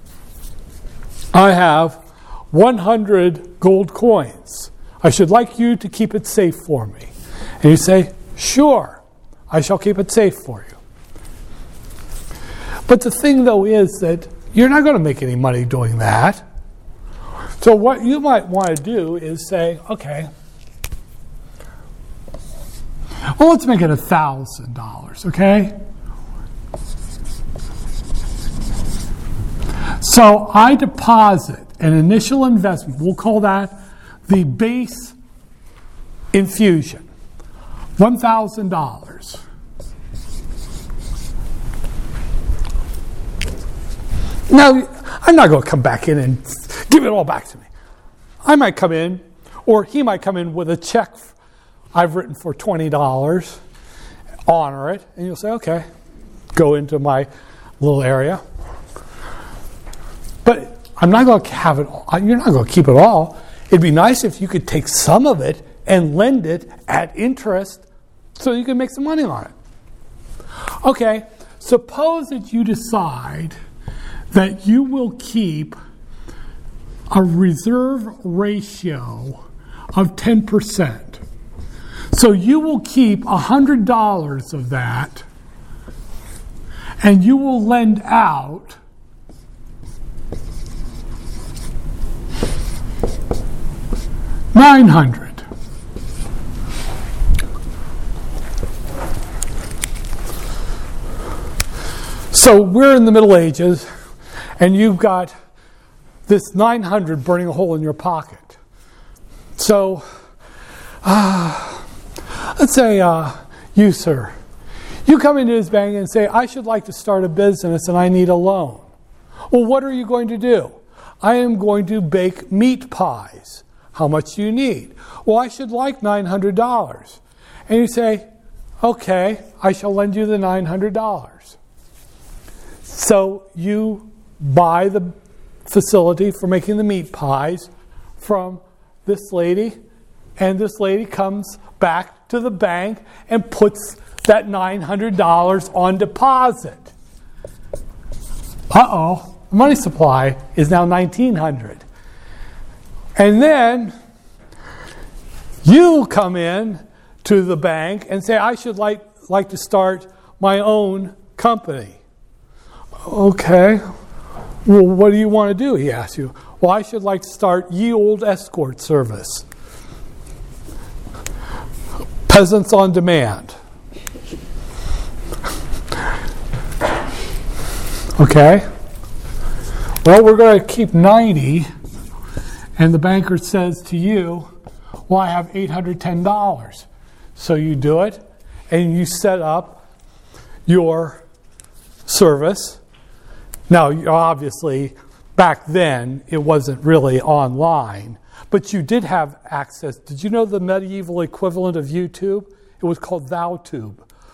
I have one hundred gold coins. I should like you to keep it safe for me. And you say, sure. I shall keep it safe for you. But the thing, though, is that you're not going to make any money doing that. So what you might want to do is say, okay, well, let's make it one thousand dollars, okay? So I deposit an initial investment. We'll call that the base infusion. one thousand dollars. Now, I'm not going to come back in and give it all back to me. I might come in, or he might come in with a check I've written for twenty dollars, honor it, and you'll say, okay, go into my little area. But I'm not going to have it all. You're not going to keep it all. It'd be nice if you could take some of it and lend it at interest so you can make some money on it. Okay, suppose that you decide that you will keep a reserve ratio of ten percent. So you will keep one hundred dollars of that, and you will lend out nine hundred. So we're in the Middle Ages, and you've got this nine hundred burning a hole in your pocket. So, uh, let's say uh, you, sir, you come into this bank and say, I should like to start a business and I need a loan. Well, what are you going to do? I am going to bake meat pies. How much do you need? Well, I should like nine hundred dollars. And you say, okay, I shall lend you the nine hundred dollars. So you buy the facility for making the meat pies from this lady, and this lady comes back to the bank and puts that nine hundred dollars on deposit. Uh-oh, the money supply is now nineteen hundred dollars. And then you come in to the bank and say, I should like, like to start my own company. Okay. Well, what do you want to do? He asks you. Well, I should like to start Ye Old Escort Service. Peasants on Demand. Okay. Well, we're going to keep ninety, and the banker says to you, well, I have eight hundred ten dollars. So you do it, and you set up your service. Now, obviously, back then, it wasn't really online, but you did have access. Did you know the medieval equivalent of YouTube? It was called ThouTube.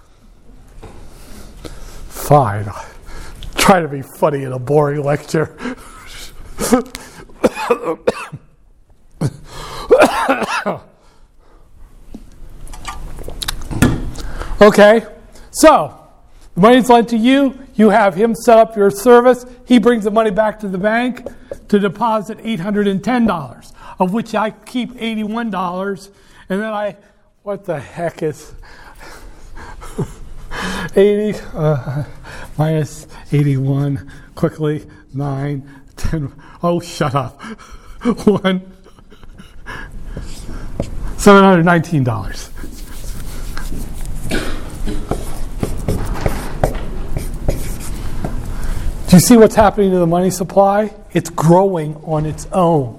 Fine. Try to be funny in a boring lecture. Okay, so the money's lent to you. You have him set up your service. He brings the money back to the bank to deposit eight hundred ten dollars, of which I keep eighty-one dollars. And then I, what the heck is eighty uh, minus eighty-one? Quickly, nine, ten. Oh, shut up. One, seven hundred nineteen dollars. Do you see what's happening to the money supply? It's growing on its own.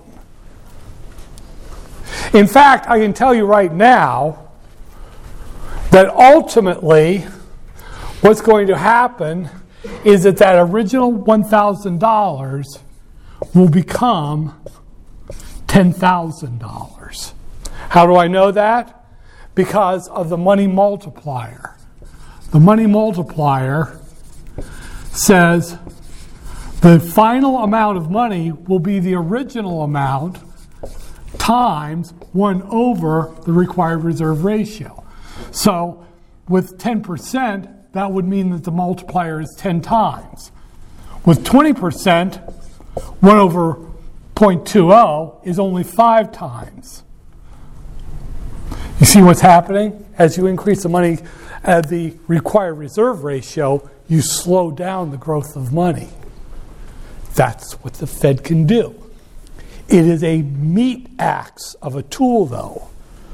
In fact, I can tell you right now that ultimately what's going to happen is that that original one thousand dollars will become ten thousand dollars. How do I know that? Because of the money multiplier. The money multiplier says the final amount of money will be the original amount times one over the required reserve ratio. So with ten percent, that would mean that the multiplier is ten times. With twenty percent, one over zero point two zero is only five times. You see what's happening? As you increase the money at the required reserve ratio, you slow down the growth of money. That's what the Fed can do. It is a meat axe of a tool, though,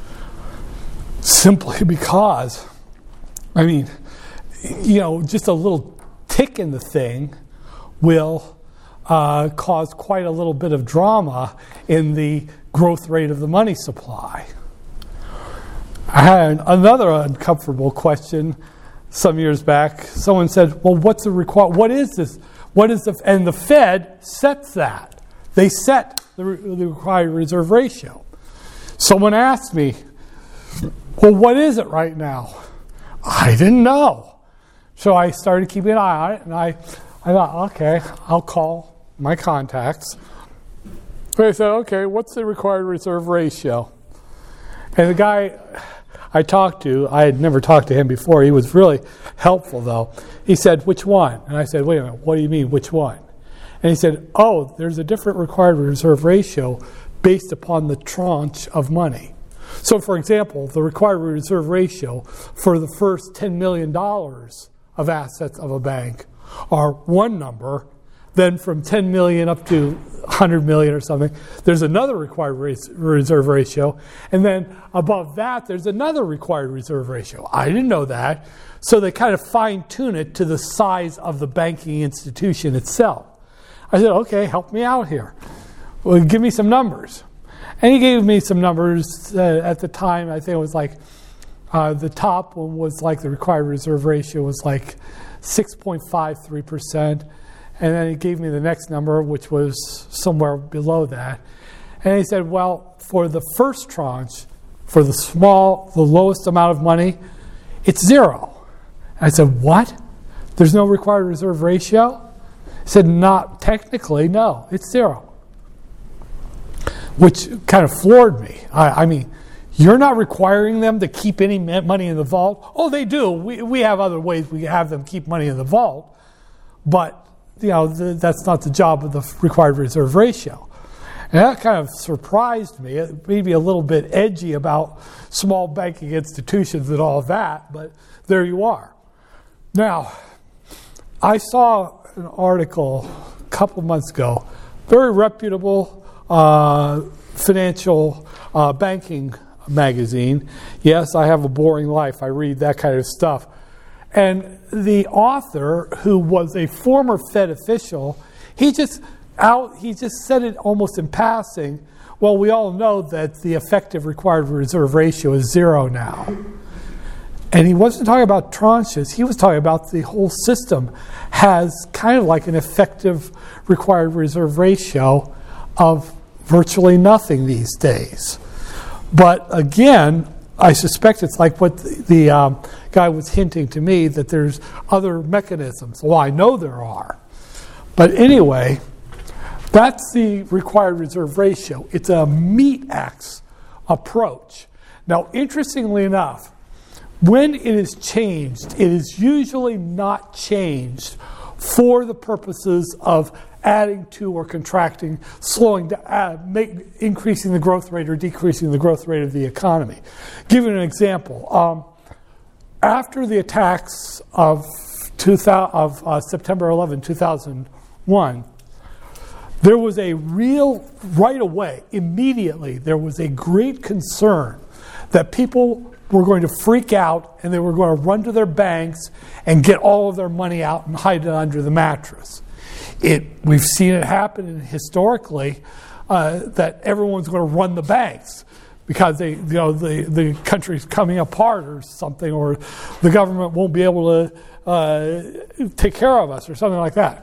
simply because, I mean, you know, just a little tick in the thing will uh, cause quite a little bit of drama in the growth rate of the money supply. I had another uncomfortable question some years back. Someone said, well, what's the require? What is this? What is the, and the Fed sets that. They set the, the required reserve ratio. Someone asked me, well, what is it right now? I didn't know. So I started keeping an eye on it, and I, I thought, okay, I'll call my contacts. So I said, okay, what's the required reserve ratio? And the guy I talked to, I had never talked to him before. He was really helpful, though. He said, which one? And I said, wait a minute, what do you mean, which one? And he said, oh, there's a different required reserve ratio based upon the tranche of money. So, for example, the required reserve ratio for the first ten million dollars of assets of a bank are one number. Then from ten million dollars up to one hundred million dollars or something, there's another required reserve ratio. And then above that, there's another required reserve ratio. I didn't know that. So they kind of fine-tune it to the size of the banking institution itself. I said, okay, help me out here. Well, give me some numbers. And he gave me some numbers uh, at the time. I think it was like uh, the top one was like the required reserve ratio was like six point five three percent. And then he gave me the next number, which was somewhere below that. And he said, well, for the first tranche, for the small, the lowest amount of money, it's zero. I said, what? There's no required reserve ratio? He said, not technically, no, it's zero. Which kind of floored me. I, I mean, you're not requiring them to keep any money in the vault? Oh, they do. We, we have other ways we have them keep money in the vault. But you know, the, that's not the job of the required reserve ratio. And that kind of surprised me. It made me a little bit edgy about small banking institutions and all that, but there you are. Now, I saw an article a couple of months ago, very reputable uh, financial uh, banking magazine. Yes, I have a boring life. I read that kind of stuff. And the author, who was a former Fed official, he just out he just said it almost in passing, Well, we all know that the effective required reserve ratio is zero now. And he wasn't talking about tranches. He was talking about the whole system has kind of like an effective required reserve ratio of virtually nothing these days. But again, I suspect it's like what the, the um, guy was hinting to me, that there's other mechanisms. Well, I know there are. But anyway, that's the required reserve ratio. It's a meat-axe approach. Now, interestingly enough, when it is changed, it is usually not changed for the purposes of adding to or contracting, slowing down, uh, make, increasing the growth rate or decreasing the growth rate of the economy. Give you an example. Um, after the attacks of, two thousand, of uh, September eleventh, two thousand one, there was a real, right away, immediately, there was a great concern that people were going to freak out and they were going to run to their banks and get all of their money out and hide it under the mattress. It, we've seen it happen historically uh, that everyone's going to run the banks because they, you know, the, the country's coming apart or something, or the government won't be able to uh, take care of us or something like that.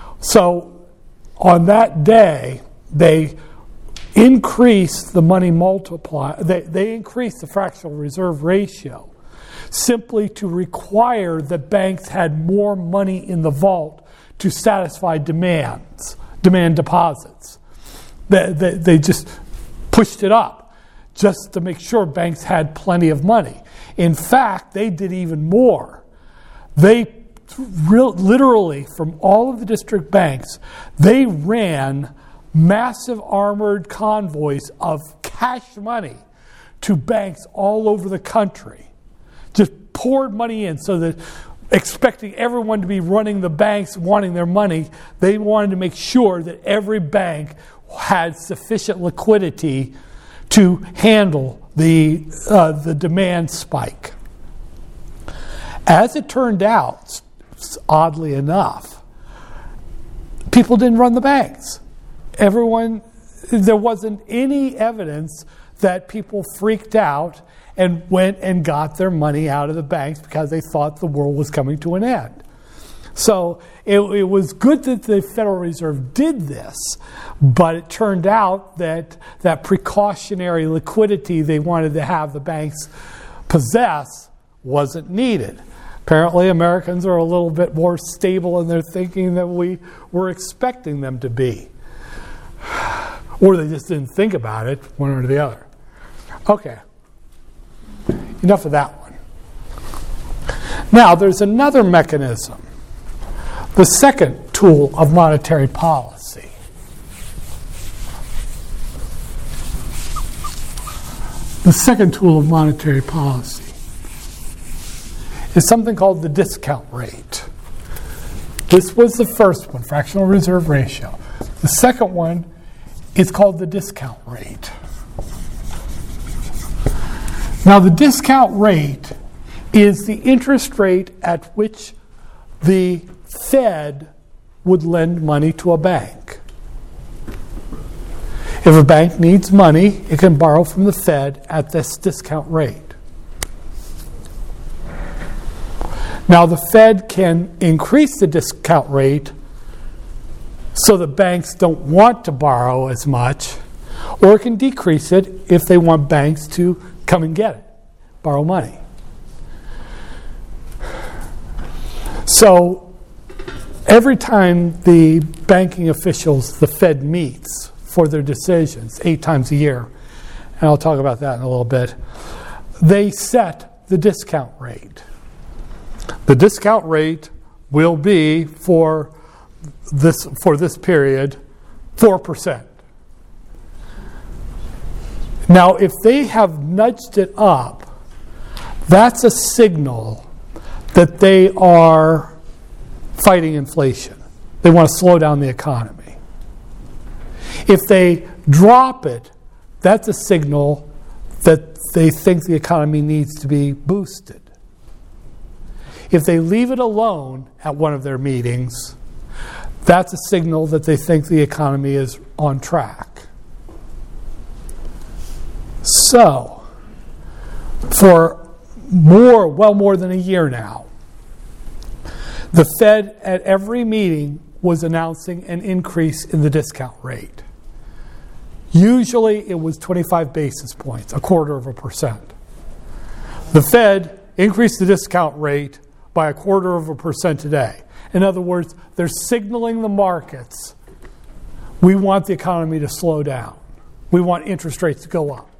So on that day, they increased the money multiplier, they, they increased the fractional reserve ratio simply to require that banks had more money in the vault to satisfy demands, demand deposits. They, they, they just pushed it up just to make sure banks had plenty of money. In fact, they did even more. They real, literally, from all of the district banks, they ran massive armored convoys of cash money to banks all over the country. Just poured money in so that, expecting everyone to be running the banks, wanting their money, they wanted to make sure that every bank had sufficient liquidity to handle the, uh, the demand spike. As it turned out, oddly enough, people didn't run the banks. Everyone, there wasn't any evidence that people freaked out and went and got their money out of the banks because they thought the world was coming to an end. So it, it was good that the Federal Reserve did this, but it turned out that that precautionary liquidity they wanted to have the banks possess wasn't needed. Apparently, Americans are a little bit more stable in their thinking than we were expecting them to be. Or they just didn't think about it, one or the other. Okay. Enough of that one. Now, there's another mechanism. The second tool of monetary policy. The second tool of monetary policy is something called the discount rate. This was the first one, fractional reserve ratio. The second one is called the discount rate. Now, the discount rate is the interest rate at which the Fed would lend money to a bank. If a bank needs money, it can borrow from the Fed at this discount rate. Now, the Fed can increase the discount rate so the banks don't want to borrow as much, or it can decrease it if they want banks to come and get it, borrow money. So every time the banking officials, the Fed meets for their decisions, eight times a year, and I'll talk about that in a little bit, they set the discount rate. The discount rate will be for this for this period four percent. Now, if they have nudged it up, that's a signal that they are fighting inflation. They want to slow down the economy. If they drop it, that's a signal that they think the economy needs to be boosted. If they leave it alone at one of their meetings, that's a signal that they think the economy is on track. So, for more, well more than a year now, the Fed at every meeting was announcing an increase in the discount rate. Usually it was twenty-five basis points, a quarter of a percent. The Fed increased the discount rate by a quarter of a percent today. In other words, they're signaling the markets, we want the economy to slow down. We want interest rates to go up.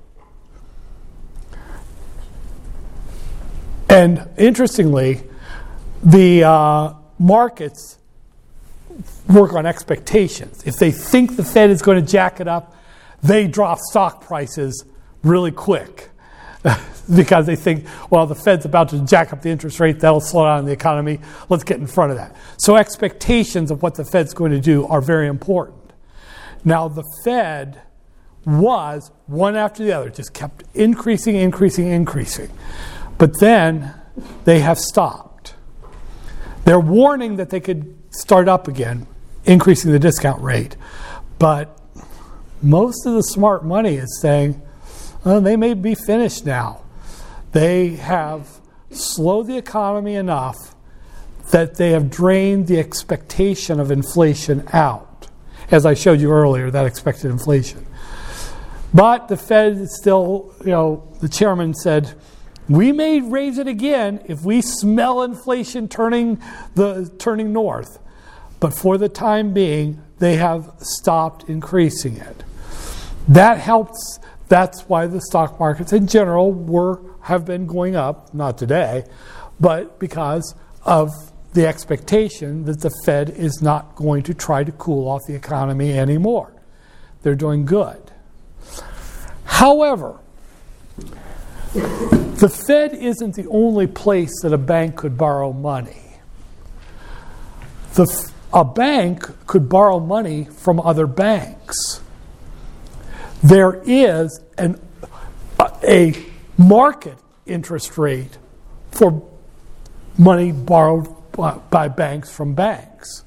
And interestingly, the uh, markets work on expectations. If they think the Fed is going to jack it up, they drop stock prices really quick because they think, well, the Fed's about to jack up the interest rate, that'll slow down the economy, let's get in front of that. So expectations of what the Fed's going to do are very important. Now, the Fed was, one after the other, just kept increasing, increasing, increasing. But then they have stopped. They're warning that they could start up again, increasing the discount rate. But most of the smart money is saying, well, they may be finished now. They have slowed the economy enough that they have drained the expectation of inflation out. As I showed you earlier, that expected inflation. But the Fed is still, you know, the chairman said, we may raise it again if we smell inflation turning the turning north. But for the time being, they have stopped increasing it. That helps. That's why the stock markets in general were have been going up, not today, but because of the expectation that the Fed is not going to try to cool off the economy anymore. They're doing good. However, the Fed isn't the only place that a bank could borrow money. The, a bank could borrow money from other banks. There is an, a market interest rate for money borrowed by, by banks from banks.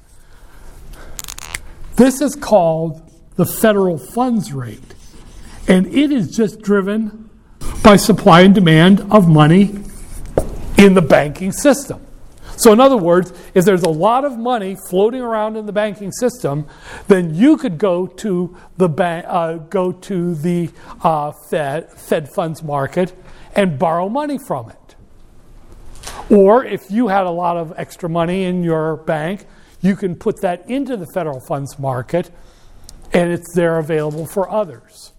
This is called the federal funds rate, and it is just driven by supply and demand of money in the banking system. So in other words, if there's a lot of money floating around in the banking system, then you could go to the bank, uh, go to the uh, Fed Fed funds market and borrow money from it. Or if you had a lot of extra money in your bank, you can put that into the federal funds market, and it's there available for others.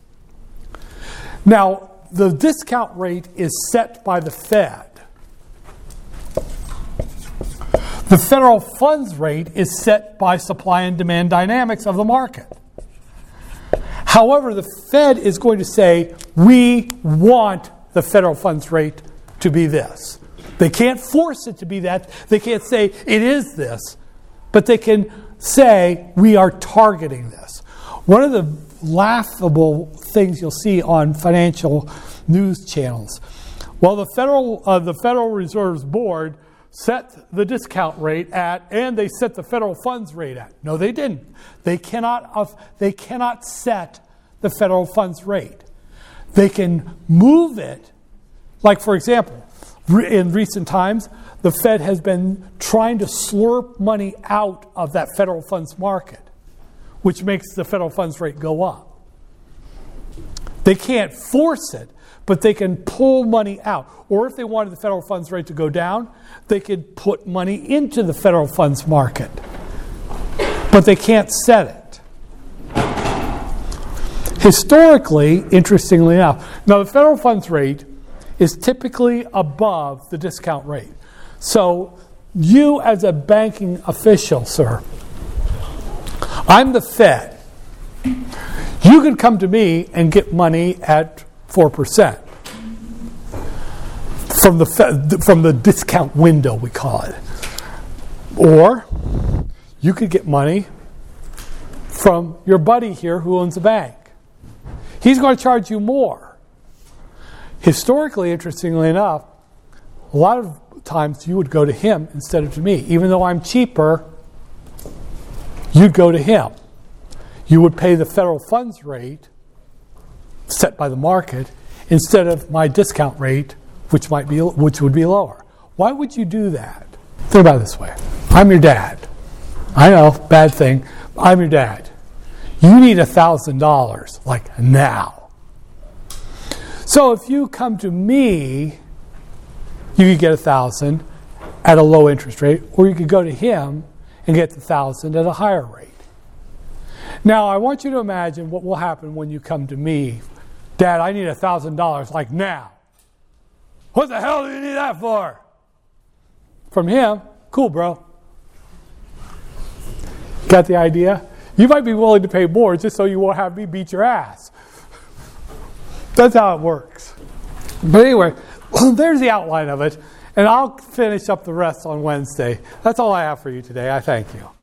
Now, the discount rate is set by the Fed. The federal funds rate is set by supply and demand dynamics of the market. However, the Fed is going to say, we want the federal funds rate to be this. They can't force it to be that. They can't say it is this. But they can say, we are targeting this. One of the laughable things you'll see on financial news channels, well, the Federal, uh, the Federal Reserve's board set the discount rate at, and they set the federal funds rate at. No, they didn't. They cannot, uh, they cannot set the federal funds rate. They can move it. Like, for example, re- in recent times, the Fed has been trying to slurp money out of that federal funds market, which makes the federal funds rate go up. They can't force it, but they can pull money out. Or if they wanted the federal funds rate to go down, they could put money into the federal funds market. But they can't set it. Historically, interestingly enough, now the federal funds rate is typically above the discount rate. So you as a banking official, sir, I'm the Fed. You can come to me and get money at four percent. From the from the discount window, we call it. Or you could get money from your buddy here who owns a bank. He's going to charge you more. Historically, interestingly enough, a lot of times you would go to him instead of to me. Even though I'm cheaper, you'd go to him. You would pay the federal funds rate, set by the market instead of my discount rate, which might be which would be lower. Why would you do that? Think about it this way. I'm your dad. I know, bad thing. I'm your dad. You need one thousand dollars, like now. So if you come to me, you could get one thousand dollars at a low interest rate, or you could go to him and get the one thousand dollars at a higher rate. Now, I want you to imagine what will happen when you come to me. Dad, I need one thousand dollars, like now. What the hell do you need that for? From him, cool, bro. Got the idea? You might be willing to pay more just so you won't have me beat your ass. That's how it works. But anyway, there's the outline of it, and I'll finish up the rest on Wednesday. That's all I have for you today. I thank you.